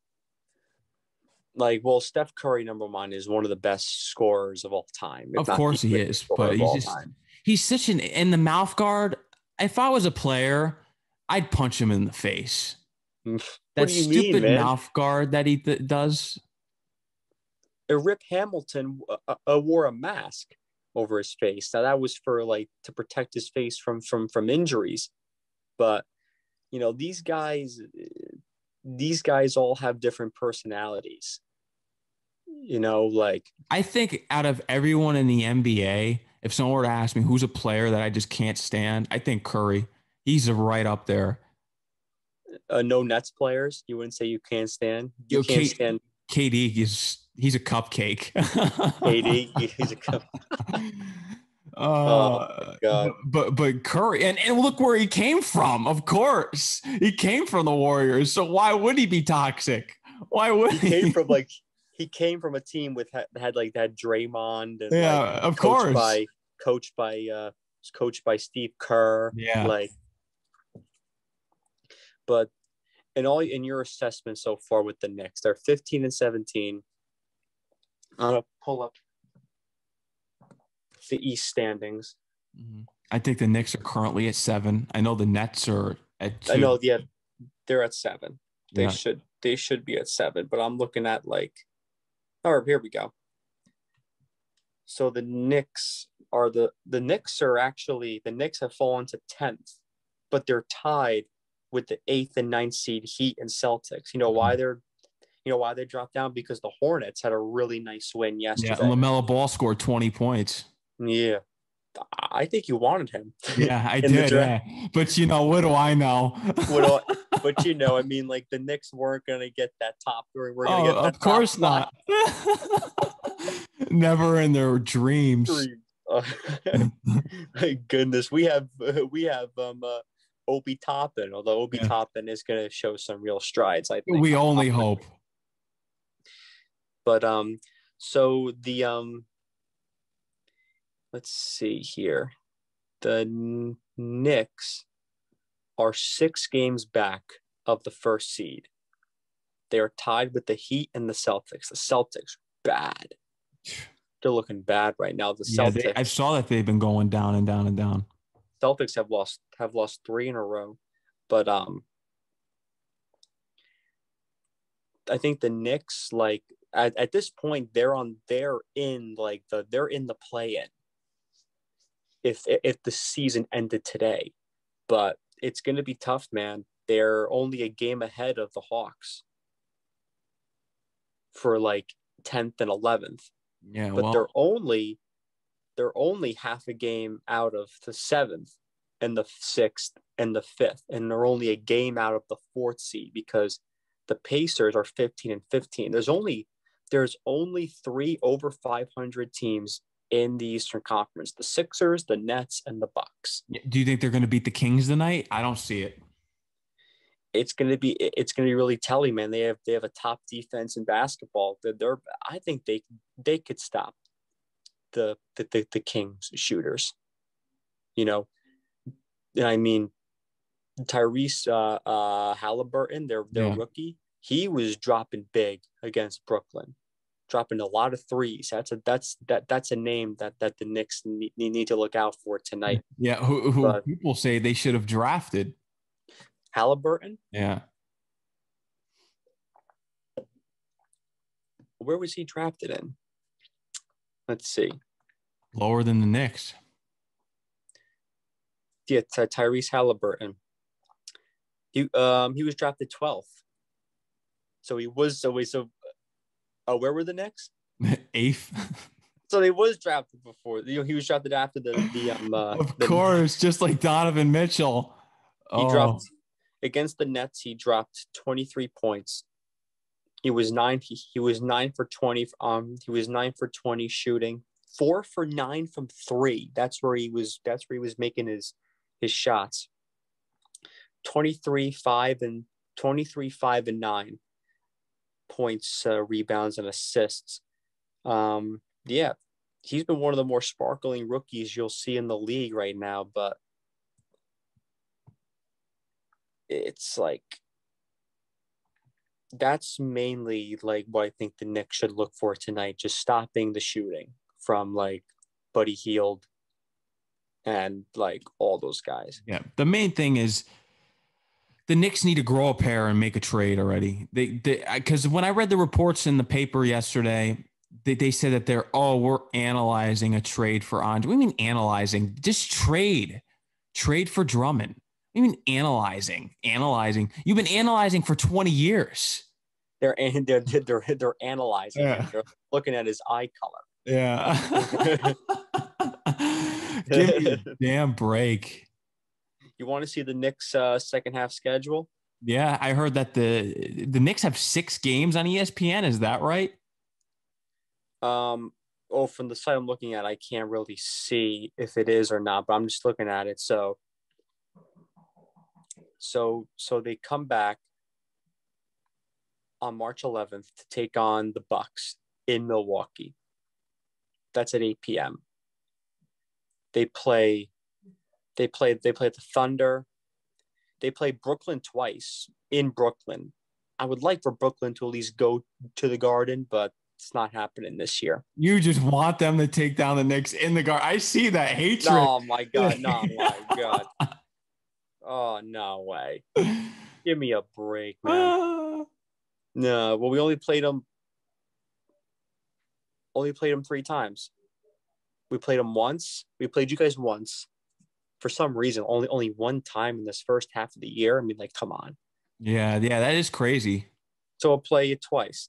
Like, well, Steph Curry, number one, is one of the best scorers of all time. Of course he is, but he's just, he's such an, in the mouth guard. If I was a player, I'd punch him in the face. That stupid mean, mouth guard that he th- does. Rip Hamilton uh, uh, wore a mask over his face. Now that was for like to protect his face from, from, from injuries. But, you know, these guys, these guys all have different personalities. You know, like I think out of everyone in the N B A, if someone were to ask me who's a player that I just can't stand, I think Curry. He's right up there. Uh, no Nets players. You wouldn't say you can't stand. You Yo, can't K- stand. K D is he's a cupcake. K D, he's a cupcake. Uh, oh my God. But but Curry and, and look where he came from. Of course, he came from the Warriors. So why would he be toxic? Why would he? He came from like he came from a team with had, had like that Draymond and Yeah, like of coached course. by coached by uh coached by Steve Kerr. Yeah. Like, but in all in your assessment so far with the Knicks, they're fifteen and seventeen. I'm gonna pull up the East standings. I think the Knicks are currently at seven. I know the Nets are at two. I know, yeah, they're at seven. They Yeah. should they should be at seven, but I'm looking at like, oh, here we go. So the Knicks are the the Knicks are actually the Knicks have fallen to tenth, but they're tied with the eighth and ninth seed Heat and Celtics. You know why they're you know why they dropped down? Because the Hornets had a really nice win yesterday. Yeah, LaMelo Ball scored twenty points. Yeah. I think you wanted him. Yeah, I did. Yeah. But you know, what do I know? what do I, but you know, I mean, like the Knicks weren't going to get that top. We're going to oh, get that of course not. Never in their dreams. Oh, my goodness, we have we have um uh, Obi Toppin. Although Obi yeah. Toppin is going to show some real strides, I think. We only hope. But um, so the um. Let's see here. The Knicks are six games back of the first seed. They are tied with the Heat and the Celtics. The Celtics, bad. They're looking bad right now. The yeah, Celtics. They, I saw that they've been going down and down and down. Celtics have lost have lost three in a row, but um, I think the Knicks, like at, at this point, they're on. They're in like the. They're in the play-in. If if the season ended today, but it's going to be tough, man. They're only a game ahead of the Hawks for like tenth and eleventh. Yeah, but well, they're only they're only half a game out of the seventh and the sixth and the fifth, and they're only a game out of the fourth seed because the Pacers are fifteen and fifteen. There's only there's only three over five hundred teams in the Eastern Conference: the Sixers, the Nets, and the Bucks. Do you think they're going to beat the Kings tonight? I don't see it. It's going to be it's going to be really telling, man. They have they have a top defense in basketball. They're, they're I think they they could stop the the the, the Kings shooters. You know, and I mean Tyrese uh, uh, Halliburton, their their yeah. rookie, he was dropping big against Brooklyn. Dropping a lot of threes. That's a that's that that's a name that that the Knicks need, need to look out for tonight. Yeah, who, who but, people say they should have drafted Halliburton. Yeah. Where was he drafted in? Let's see. Lower than the Knicks. Yeah, Ty- Tyrese Halliburton. He um he was drafted twelfth. So he was so we so. Oh, where were the Knicks? Eighth. So he was drafted before. You know, he was drafted after the the um. Uh, of the, course, just like Donovan Mitchell. He oh. dropped against the Nets. He dropped twenty-three points. He was nine. He, he was nine for twenty. Um, he was nine for twenty shooting. Four for nine from three. That's where he was. That's where he was making his his shots. Twenty-three, five, and twenty-three, five, and nine. Points, uh, rebounds, and assists. Um, yeah, he's been one of the more sparkling rookies you'll see in the league right now, but it's like that's mainly like what I think the Knicks should look for tonight, just stopping the shooting from like Buddy Hield and like all those guys. Yeah, the main thing is the Knicks need to grow a pair and make a trade already. They, because when I read the reports in the paper yesterday, they, they said that they're, oh, we're analyzing a trade for Andre. What do you mean analyzing? Just trade. Trade for Drummond. What do you mean analyzing? Analyzing. You've been analyzing for twenty years. They're they're they're, they're analyzing. Yeah. They're looking at his eye color. Yeah. Give me a damn break. You want to see the Knicks' uh, second half schedule? Yeah, I heard that the the Knicks have six games on E S P N. Is that right? Um. Oh, from the site I'm looking at, I can't really see if it is or not, but I'm just looking at it. So, so, so they come back on March eleventh to take on the Bucks in Milwaukee. That's at eight p.m. They play, they play, they play the Thunder. They play Brooklyn twice in Brooklyn. I would like for Brooklyn to at least go to the Garden, but it's not happening this year. You just want them to take down the Knicks in the Garden. I see that hatred. Oh my God! No, my God! Oh no way! Give me a break, man. No, well, we only played them. Only played them three times. We played them once. We played you guys once. For some reason, only only one time in this first half of the year. I mean, like, come on. Yeah, yeah, that is crazy. So I'll play it twice.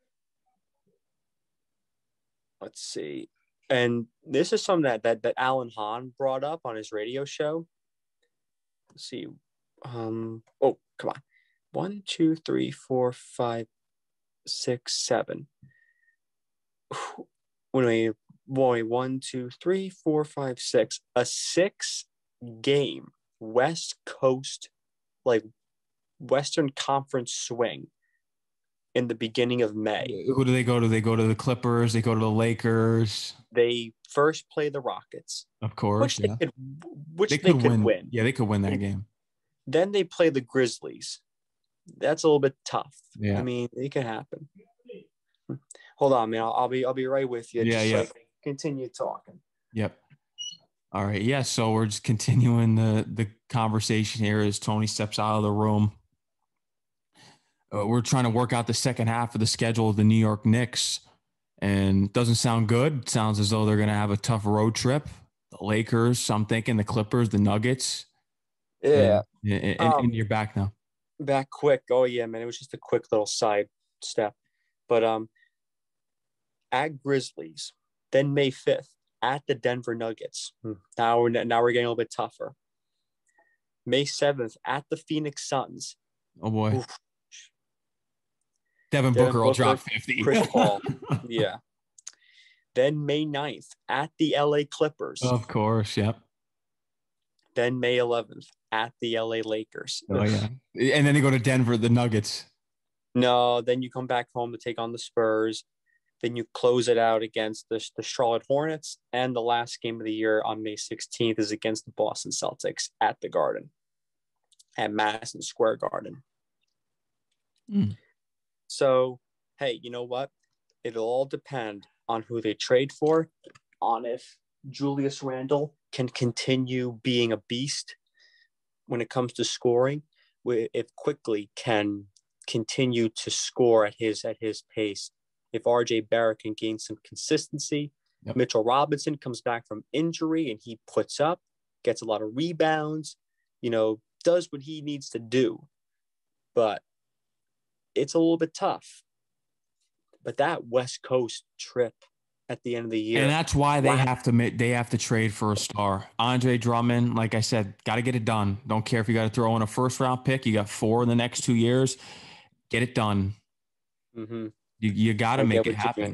Let's see. And this is something that that, that Alan Hahn brought up on his radio show. Let's see. Um. Oh, come on. One, two, three, four, five, six, seven. Wait, boy, one, two, three, four, five, six. A six game West Coast, like Western Conference swing in the beginning of May. Who do they go to? They go to the Clippers. They go to the Lakers. They first play the Rockets, of course, which yeah. they could, which they they could, could win. win. Yeah, they could win that game. Then they play the Grizzlies. That's a little bit tough. Yeah. I mean, it can happen. Hold on, man. I'll, I'll be I'll be right with you. Yeah, just yeah. Like, continue talking. Yep. All right. Yeah. So we're just continuing the the conversation here as Tony steps out of the room. Uh, we're trying to work out the second half of the schedule of the New York Knicks, and it doesn't sound good. It sounds as though they're going to have a tough road trip. The Lakers, I'm thinking the Clippers, the Nuggets. Yeah. And, and, and, um, and you're back now. Back quick. Oh yeah, man. It was just a quick little side step, but um, at Grizzlies, then May fifth at the Denver Nuggets. Now we're now we're getting a little bit tougher. May seventh at the Phoenix Suns. Oh boy. Oof. Devin, Devin Booker will drop fifty. Chris Paul. Yeah. Then May ninth at the L A Clippers. Of course, yep. Then May eleventh at the L A Lakers. Oh, yeah. And then they go to Denver, the Nuggets. No, then you come back home to take on the Spurs. Then you close it out against the, the Charlotte Hornets. And the last game of the year on May sixteenth is against the Boston Celtics at the Garden, at Madison Square Garden. Mm. So, hey, you know what? It'll all depend on who they trade for, on if Julius Randle can continue being a beast when it comes to scoring, if Quickly can continue to score at his at his pace, if R J Barrett can gain some consistency, yep. Mitchell Robinson comes back from injury and he puts up, gets a lot of rebounds, you know, does what he needs to do. But it's a little bit tough. But that West Coast trip at the end of the year. And that's why they wow. have to they have to trade for a star. Andre Drummond, like I said, got to get it done. Don't care if you got to throw in a first round pick. You got four in the next two years. Get it done. Mm-hmm. You you got to make it happen.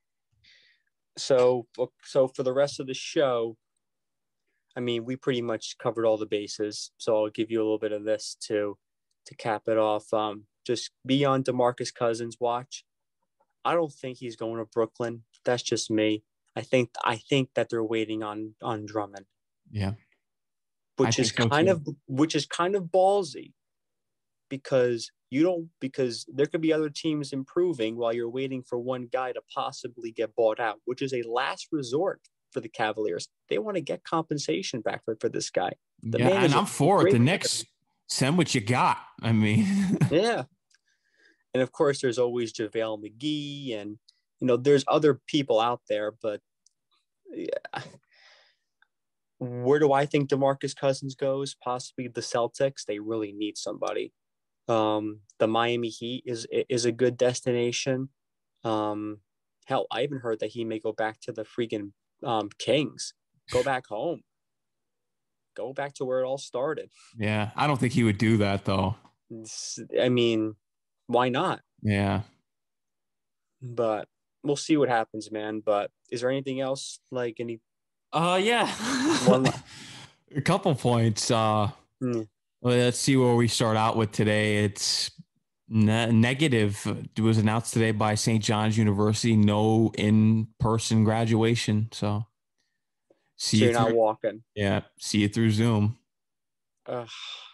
So, so for the rest of the show, I mean, we pretty much covered all the bases. So I'll give you a little bit of this to to cap it off. Um, just be on DeMarcus Cousins' watch. I don't think he's going to Brooklyn. That's just me. I think I think that they're waiting on on Drummond. Yeah, which is so kind too. of which is kind of ballsy, because you don't because there could be other teams improving while you're waiting for one guy to possibly get bought out, which is a last resort for the Cavaliers. They want to get compensation back for, for this guy. The yeah, and I'm for it. The Knicks, send what you got. I mean, yeah. And of course, there's always JaVale McGee, and you know, there's other people out there. But yeah, where do I think DeMarcus Cousins goes? Possibly the Celtics. They really need somebody. Um, the Miami Heat is is a good destination. Um, hell, I even heard that he may go back to the freaking um, Kings. Go back home. Go back to where it all started. Yeah, I don't think he would do that though. I mean, why not? Yeah. But we'll see what happens, man. But is there anything else? Like any? Uh, yeah. One. A couple points. Uh, mm. Let's see where we start out with today. It's Ne- negative. It was announced today by Saint John's University. No in-person graduation. So see So you you're not through. walking. Yeah, see you through Zoom. Ugh,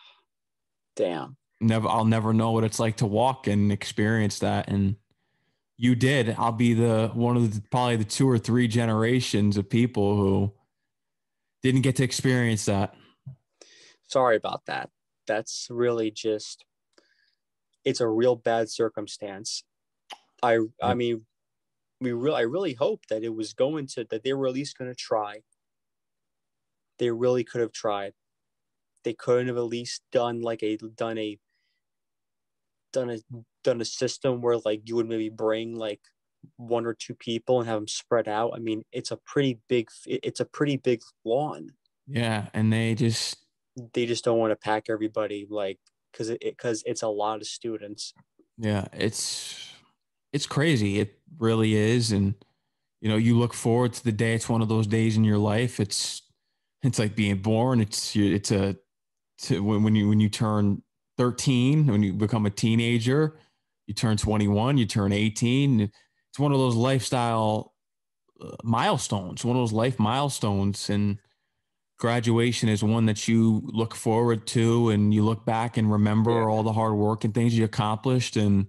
damn. Never. I'll never know what it's like to walk and experience that. And you did. I'll be the one of the probably the two or three generations of people who didn't get to experience that. Sorry about that. That's really just, it's a real bad circumstance. I I Yep. mean, we really I really hope that it was going to that they were at least going to try. They really could have tried. They couldn't have at least done like a done a done a done a system where like you would maybe bring like one or two people and have them spread out. I mean, it's a pretty big it's a pretty big lawn. Yeah, and they just They just don't want to pack everybody like because it because it's a lot of students. yeah, it's it's crazy. It really is, and you know, you look forward to the day. It's one of those days in your life. It's it's like being born. It's it's a to, when when you when you turn thirteen, when you become a teenager, you turn twenty-one, you turn eighteen. It's one of those lifestyle uh, milestones, one of those life milestones, and graduation is one that you look forward to, and you look back and Yeah, remember all the hard work and things you accomplished, and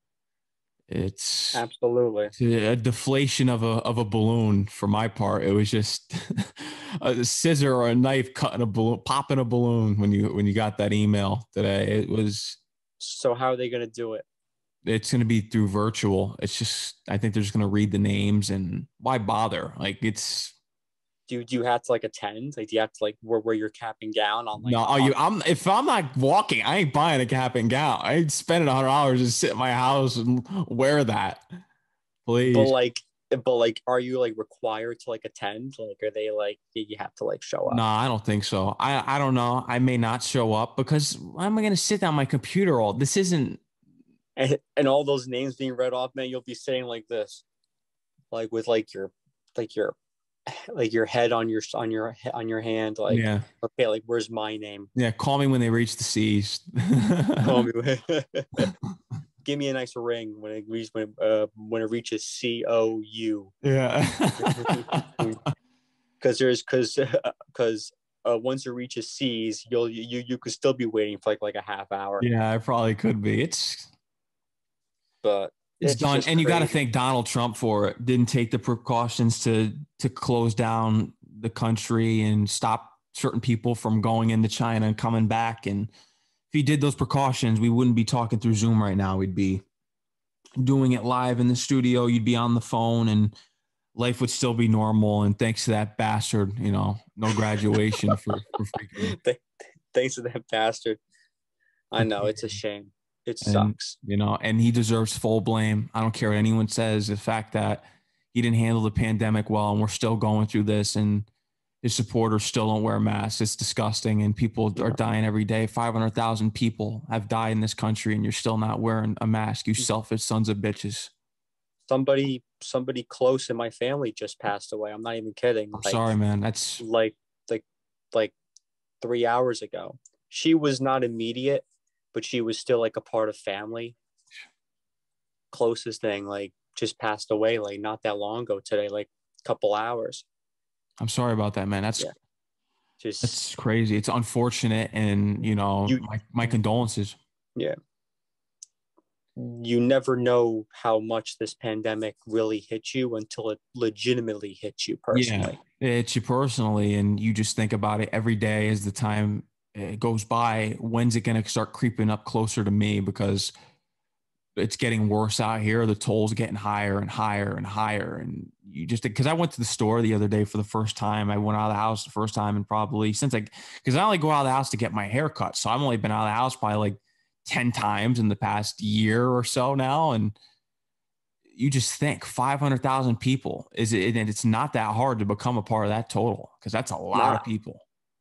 it's absolutely. a deflation of a of a balloon for my part. It was just a scissor or a knife cutting a balloon, popping a balloon when you when you got that email today. It was So how are they going to do it? it's going to be through virtual. It's just I think they're just going to read the names, and why bother? Like it's Do you, do you have to like attend? Like, do you have to like wear, wear your cap and gown on like no. Are on you? I'm if I'm not walking, I ain't buying a cap and gown. I ain't spending a hundred dollars to sit in my house and wear that. but Please. like but like are you like required to like attend? Like are they like you have to like show No, up? I don't think so. I, I don't know. I may not show up because why am I going to sit down my computer all? This isn't. And, and all those names being read off, man, you'll be sitting like this, like with like your like your like your head on your on your on your hand, like Yeah, okay, like where's my name? yeah. Call me when they reach the seas. Call me. Give me a nice ring when it reaches when uh when it reaches C O U. Yeah. Because there's because because uh, once it reaches C's, you'll you you could still be waiting for like like a half hour. Yeah, I probably could be. It's But it's it's done, just and you got to crazy. thank Donald Trump for it. Didn't take the precautions to to close down the country and stop certain people from going into China and coming back. And if he did those precautions, we wouldn't be talking through Zoom right now. We'd be doing it live in the studio. You'd be on the phone, and life would still be normal. And thanks to that bastard, you know, no graduation for, for freaking. Thanks to that bastard. I know it's a shame. It And, sucks. you know, and he deserves full blame. I don't care what anyone says. The fact that he didn't handle the pandemic well, and we're still going through this, and his supporters still don't wear masks. It's disgusting. And people are dying every day. five hundred thousand people have died in this country, and you're still not wearing a mask, you selfish sons of bitches. Somebody somebody close in my family just passed away. I'm not even kidding. I'm Like sorry, man. That's like like like three hours ago. She was not immediate, but she was still like a part of family. Closest thing, like just passed away like not that long ago today, like a couple hours. I'm sorry about that, man. That's Yeah. Just that's crazy. It's unfortunate, and you know, you my, my condolences. yeah. You never know how much this pandemic really hit you until it legitimately hits you personally. Yeah, it's you personally, and you just think about it every day as the time uh, goes by. When's it going to start creeping up closer to me? Because it's getting worse out here. The toll's getting higher and higher and higher. And you just, because I went to the store the other day for the first time. I went out of the house the first time and probably since I, because I only go out of the house to get my hair cut. So I've only been out of the house probably like ten times in the past year or so now. And you just think five hundred thousand people is it, and it's not that hard to become a part of that total because that's a lot Nah, of people.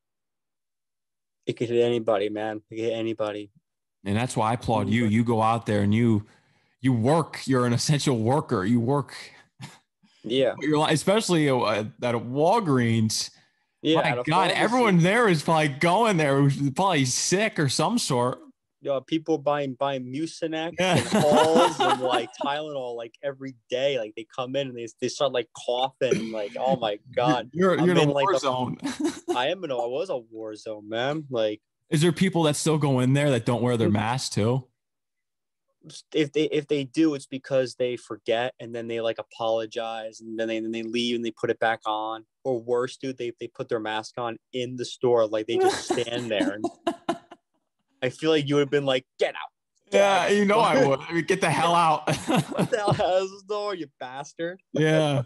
it could hit anybody, man. It could hit anybody. And that's why I applaud you. You go out there and you, you work, you're an essential worker. You work, Yeah. you're especially at, at Walgreens. Yeah. My God, everyone there is probably going there who's probably sick or some sort. you know, people buying buying Mucinex Yeah. and Halls and like Tylenol like every day. Like they come in and they they start like coughing and like, oh my god, You're I'm you're in a in war like a, zone. I am in a I was a war zone, man. Like Is there people that still go in there that don't wear their mask too? if they if they do, it's because they forget and then they like apologize and then they then they leave and they put it back on. Or worse, dude, they they put their mask on in the store, like they just stand there. And I feel like you would have been like, get out. Get Yeah, out. you know I would. I mean, get the hell out. What the hell has the door, you bastard? Yeah.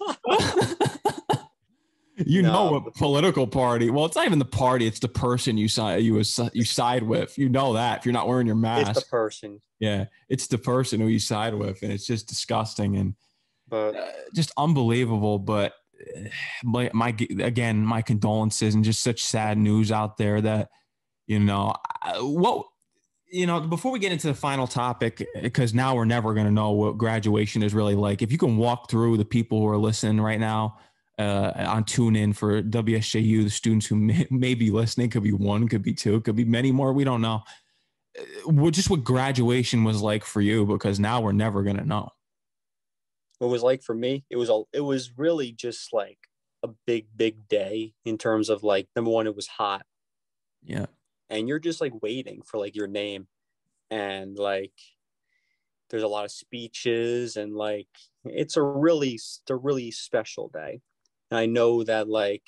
You No. know what political party? Well, it's not even the party; it's the person you side you you side with. You know that if you're not wearing your mask, It's the person. Yeah, it's the person who you side with, and it's just disgusting and But uh, just unbelievable. But uh, my, my again, my condolences and just such sad news out there that you know what you know. Before we get into the final topic, because now we're never going to know what graduation is really like. If you can walk through the people who are listening right now. Uh, on TuneIn for W S J U, the students who may, may be listening, could be one, could be two, could be many more. We don't know. What just what graduation was like for you, because now we're never gonna know. What it was like for me, it was a, it was really just like a big, big day in terms of like number one, it was hot. Yeah, and you're just like waiting for like your name, and like there's a lot of speeches and like it's a really, it's a really special day. And I know that like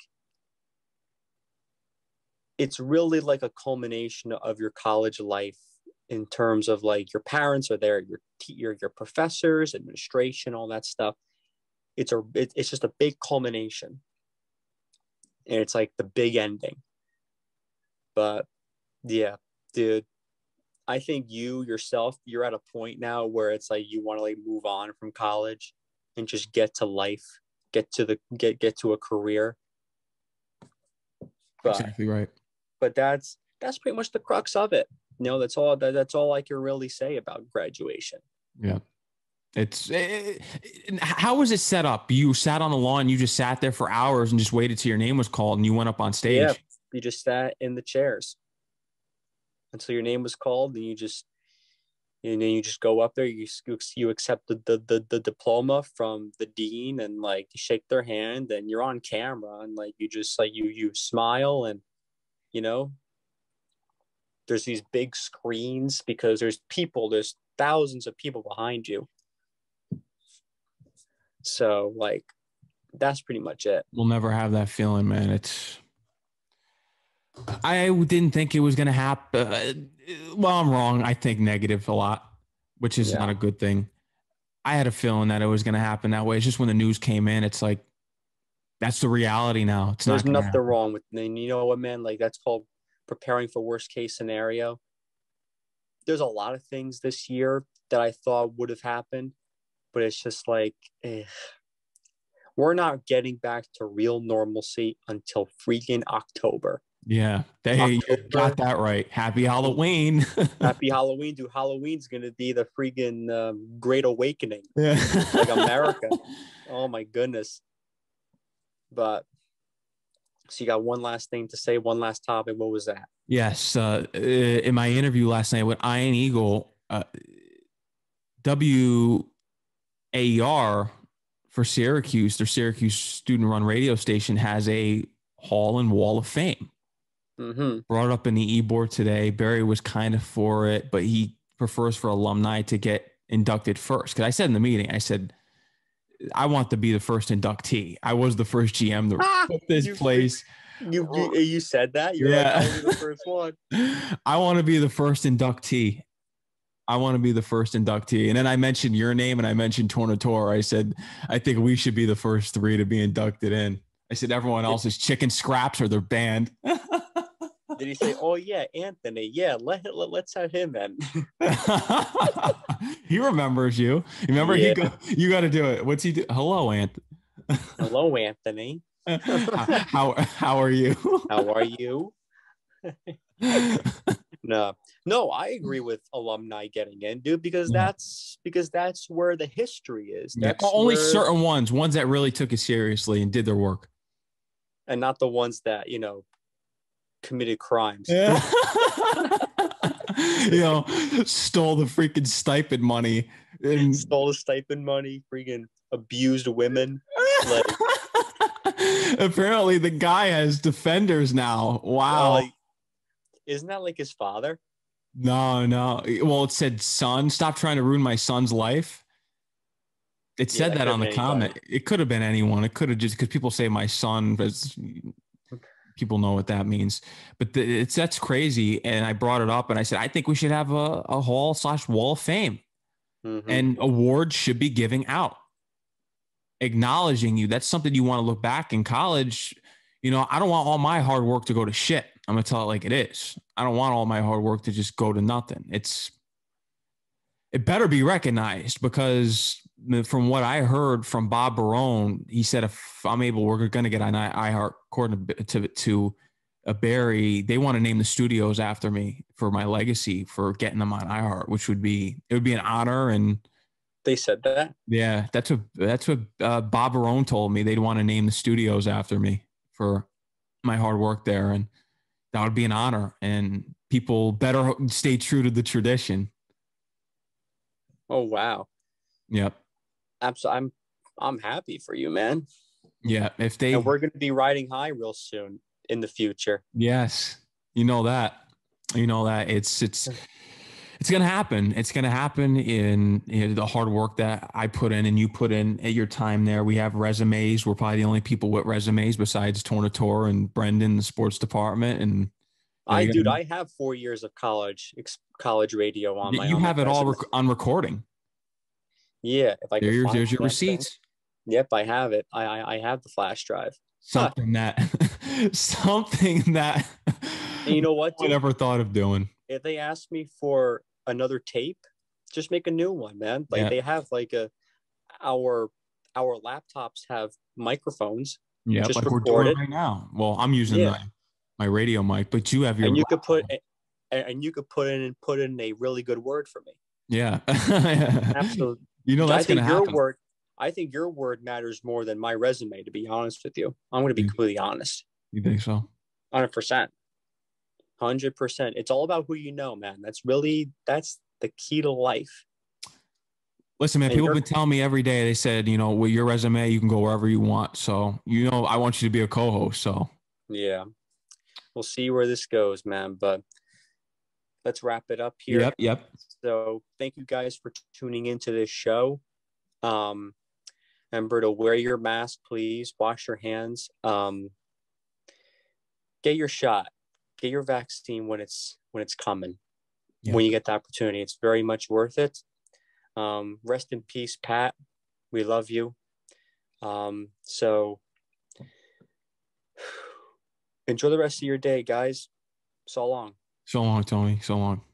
it's really like a culmination of your college life in terms of like your parents are there, your your your professors, administration, all that stuff. It's a it, it's just a big culmination, and it's like the big ending. But yeah, dude, I think you yourself, you're at a point now where it's like you want to like move on from college and just get to life, get to the get get to a career. But, exactly right. But that's that's pretty much the crux of it. You know, that's all that, that's all I can really say about graduation. Yeah. It's it, it, how was it set up? You sat on the lawn, you just sat there for hours and just waited till your name was called and you went up on stage. Yeah, you just sat in the chairs until your name was called, and you just and then you just go up there, you you accept the, the the the diploma from the dean, and like you shake their hand, and you're on camera, and like you just like you you smile, and you know there's these big screens because there's people, there's thousands of people behind you. So like that's pretty much it. We'll never have that feeling, man. It's I didn't think it was going to happen. Uh, well, I'm wrong. I think negative a lot, which is yeah. not a good thing. I had a feeling that it was going to happen that way. It's just when the news came in, it's like, that's the reality now. It's There's not nothing happen. wrong with it. And you know what, man? Like that's called preparing for worst case scenario. There's a lot of things this year that I thought would have happened, but it's just like, eh. We're not getting back to real normalcy until freaking October. Yeah, they October, got that right. Happy Halloween. Happy Halloween, dude. Halloween's going to be the freaking um, Great Awakening. Yeah. Like America. Oh, my goodness. But, so you got one last thing to say, one last topic. What was that? Yes. Uh, in my interview last night with Iron Eagle, uh, W A E R for Syracuse, their Syracuse student-run radio station, has a Hall and Wall of Fame. Mm-hmm. Brought it up in the e-board today. Barry was kind of for it, but he prefers for alumni to get inducted first. Because I said in the meeting, I said, I want to be the first inductee. I was the first G M to ah, put this you, place. You, you you said that? You're yeah. like, I'll be the first one. I want to be the first inductee. I want to be the first inductee. And then I mentioned your name and I mentioned Tornatore. I said, I think we should be the first three to be inducted in. I said, everyone else is chicken scraps or they're banned. Did he say, oh, yeah, Anthony. Yeah, let, let, let's have him in. He remembers you. Remember, yeah. he go, you got to do it. What's he do? Hello, Anthony. Hello, Anthony. how, how are you? How are you? No, no, I agree with alumni getting in, dude, because yeah. that's because that's where the history is. That's yeah. Only where... certain ones, ones that really took it seriously and did their work. And not the ones that, you know, committed crimes. Yeah. you know, stole the freaking stipend money and Stole the stipend money, freaking abused women. Like, apparently the guy has defenders now. Wow. uh, isn't that like his father? No, no. Well, it said son. Stop trying to ruin my son's life. It Yeah, said that that could have on the been anybody. comment. It could have been anyone. It could have just because people say my son, but people know what that means. But the, it's that's crazy. And I brought it up and I said I think we should have a, a hall slash wall of fame, Mm-hmm. and awards should be giving out, acknowledging you. That's something you want to look back in college. You know, I don't want all my hard work to go to shit. I'm gonna tell it like it is. I don't want all my hard work to just go to nothing. It's it better be recognized because from what I heard from Bob Barone, he said if I'm able, we're going to get on iHeart according to to a Barry. They want to name the studios after me for my legacy for getting them on iHeart, which would be it would be an honor. And They said that. yeah, that's what that's what uh, Bob Barone told me. They'd want to name the studios after me for my hard work there, and that would be an honor. And people better stay true to the tradition. Oh wow. Yep. Absolutely. I'm I'm happy for you, man. Yeah. If they And we're gonna be riding high real soon in the future. Yes. You know that. You know that it's it's it's gonna happen. It's gonna happen in, in the hard work that I put in and you put in at your time there. We have resumes. We're probably the only people with resumes besides Tornator and Brendan, the sports department. And I, dude, I have four years of college college radio on my. You on have my it all resume. rec- on recording. Yeah, if I there, can find there's your that receipts. Thing. Yep, I have it. I, I I have the flash drive. Something huh. that, something that. And you know what? I never thought of doing. If they ask me for another tape, just make a new one, man. Like yeah. They have like a our our laptops have microphones. Yeah, just like we're doing right now. Well, I'm using yeah. the, my radio mic, but you have your. And you laptop. could put and you could put in and put in a really good word for me. Yeah, absolutely. You know that's I think gonna your happen. word. I think your word matters more than my resume. To be honest with you, I'm going to be completely honest. You think so? Hundred percent. Hundred percent. It's all about who you know, man. That's really that's the key to life. Listen, man, and people have been telling me every day. They said, you know, with your resume, you can go wherever you want. So, you know, I want you to be a co-host. So, yeah, we'll see where this goes, man. But let's wrap it up here. Yep. Yep. So, thank you guys for tuning into this show. Um, remember to wear your mask, please. Wash your hands. Um, get your shot. Get your vaccine when it's when it's coming. Yep. When you get the opportunity, it's very much worth it. Um, rest in peace, Pat. We love you. Um, so enjoy the rest of your day, guys. So long. So long, Tony. So long.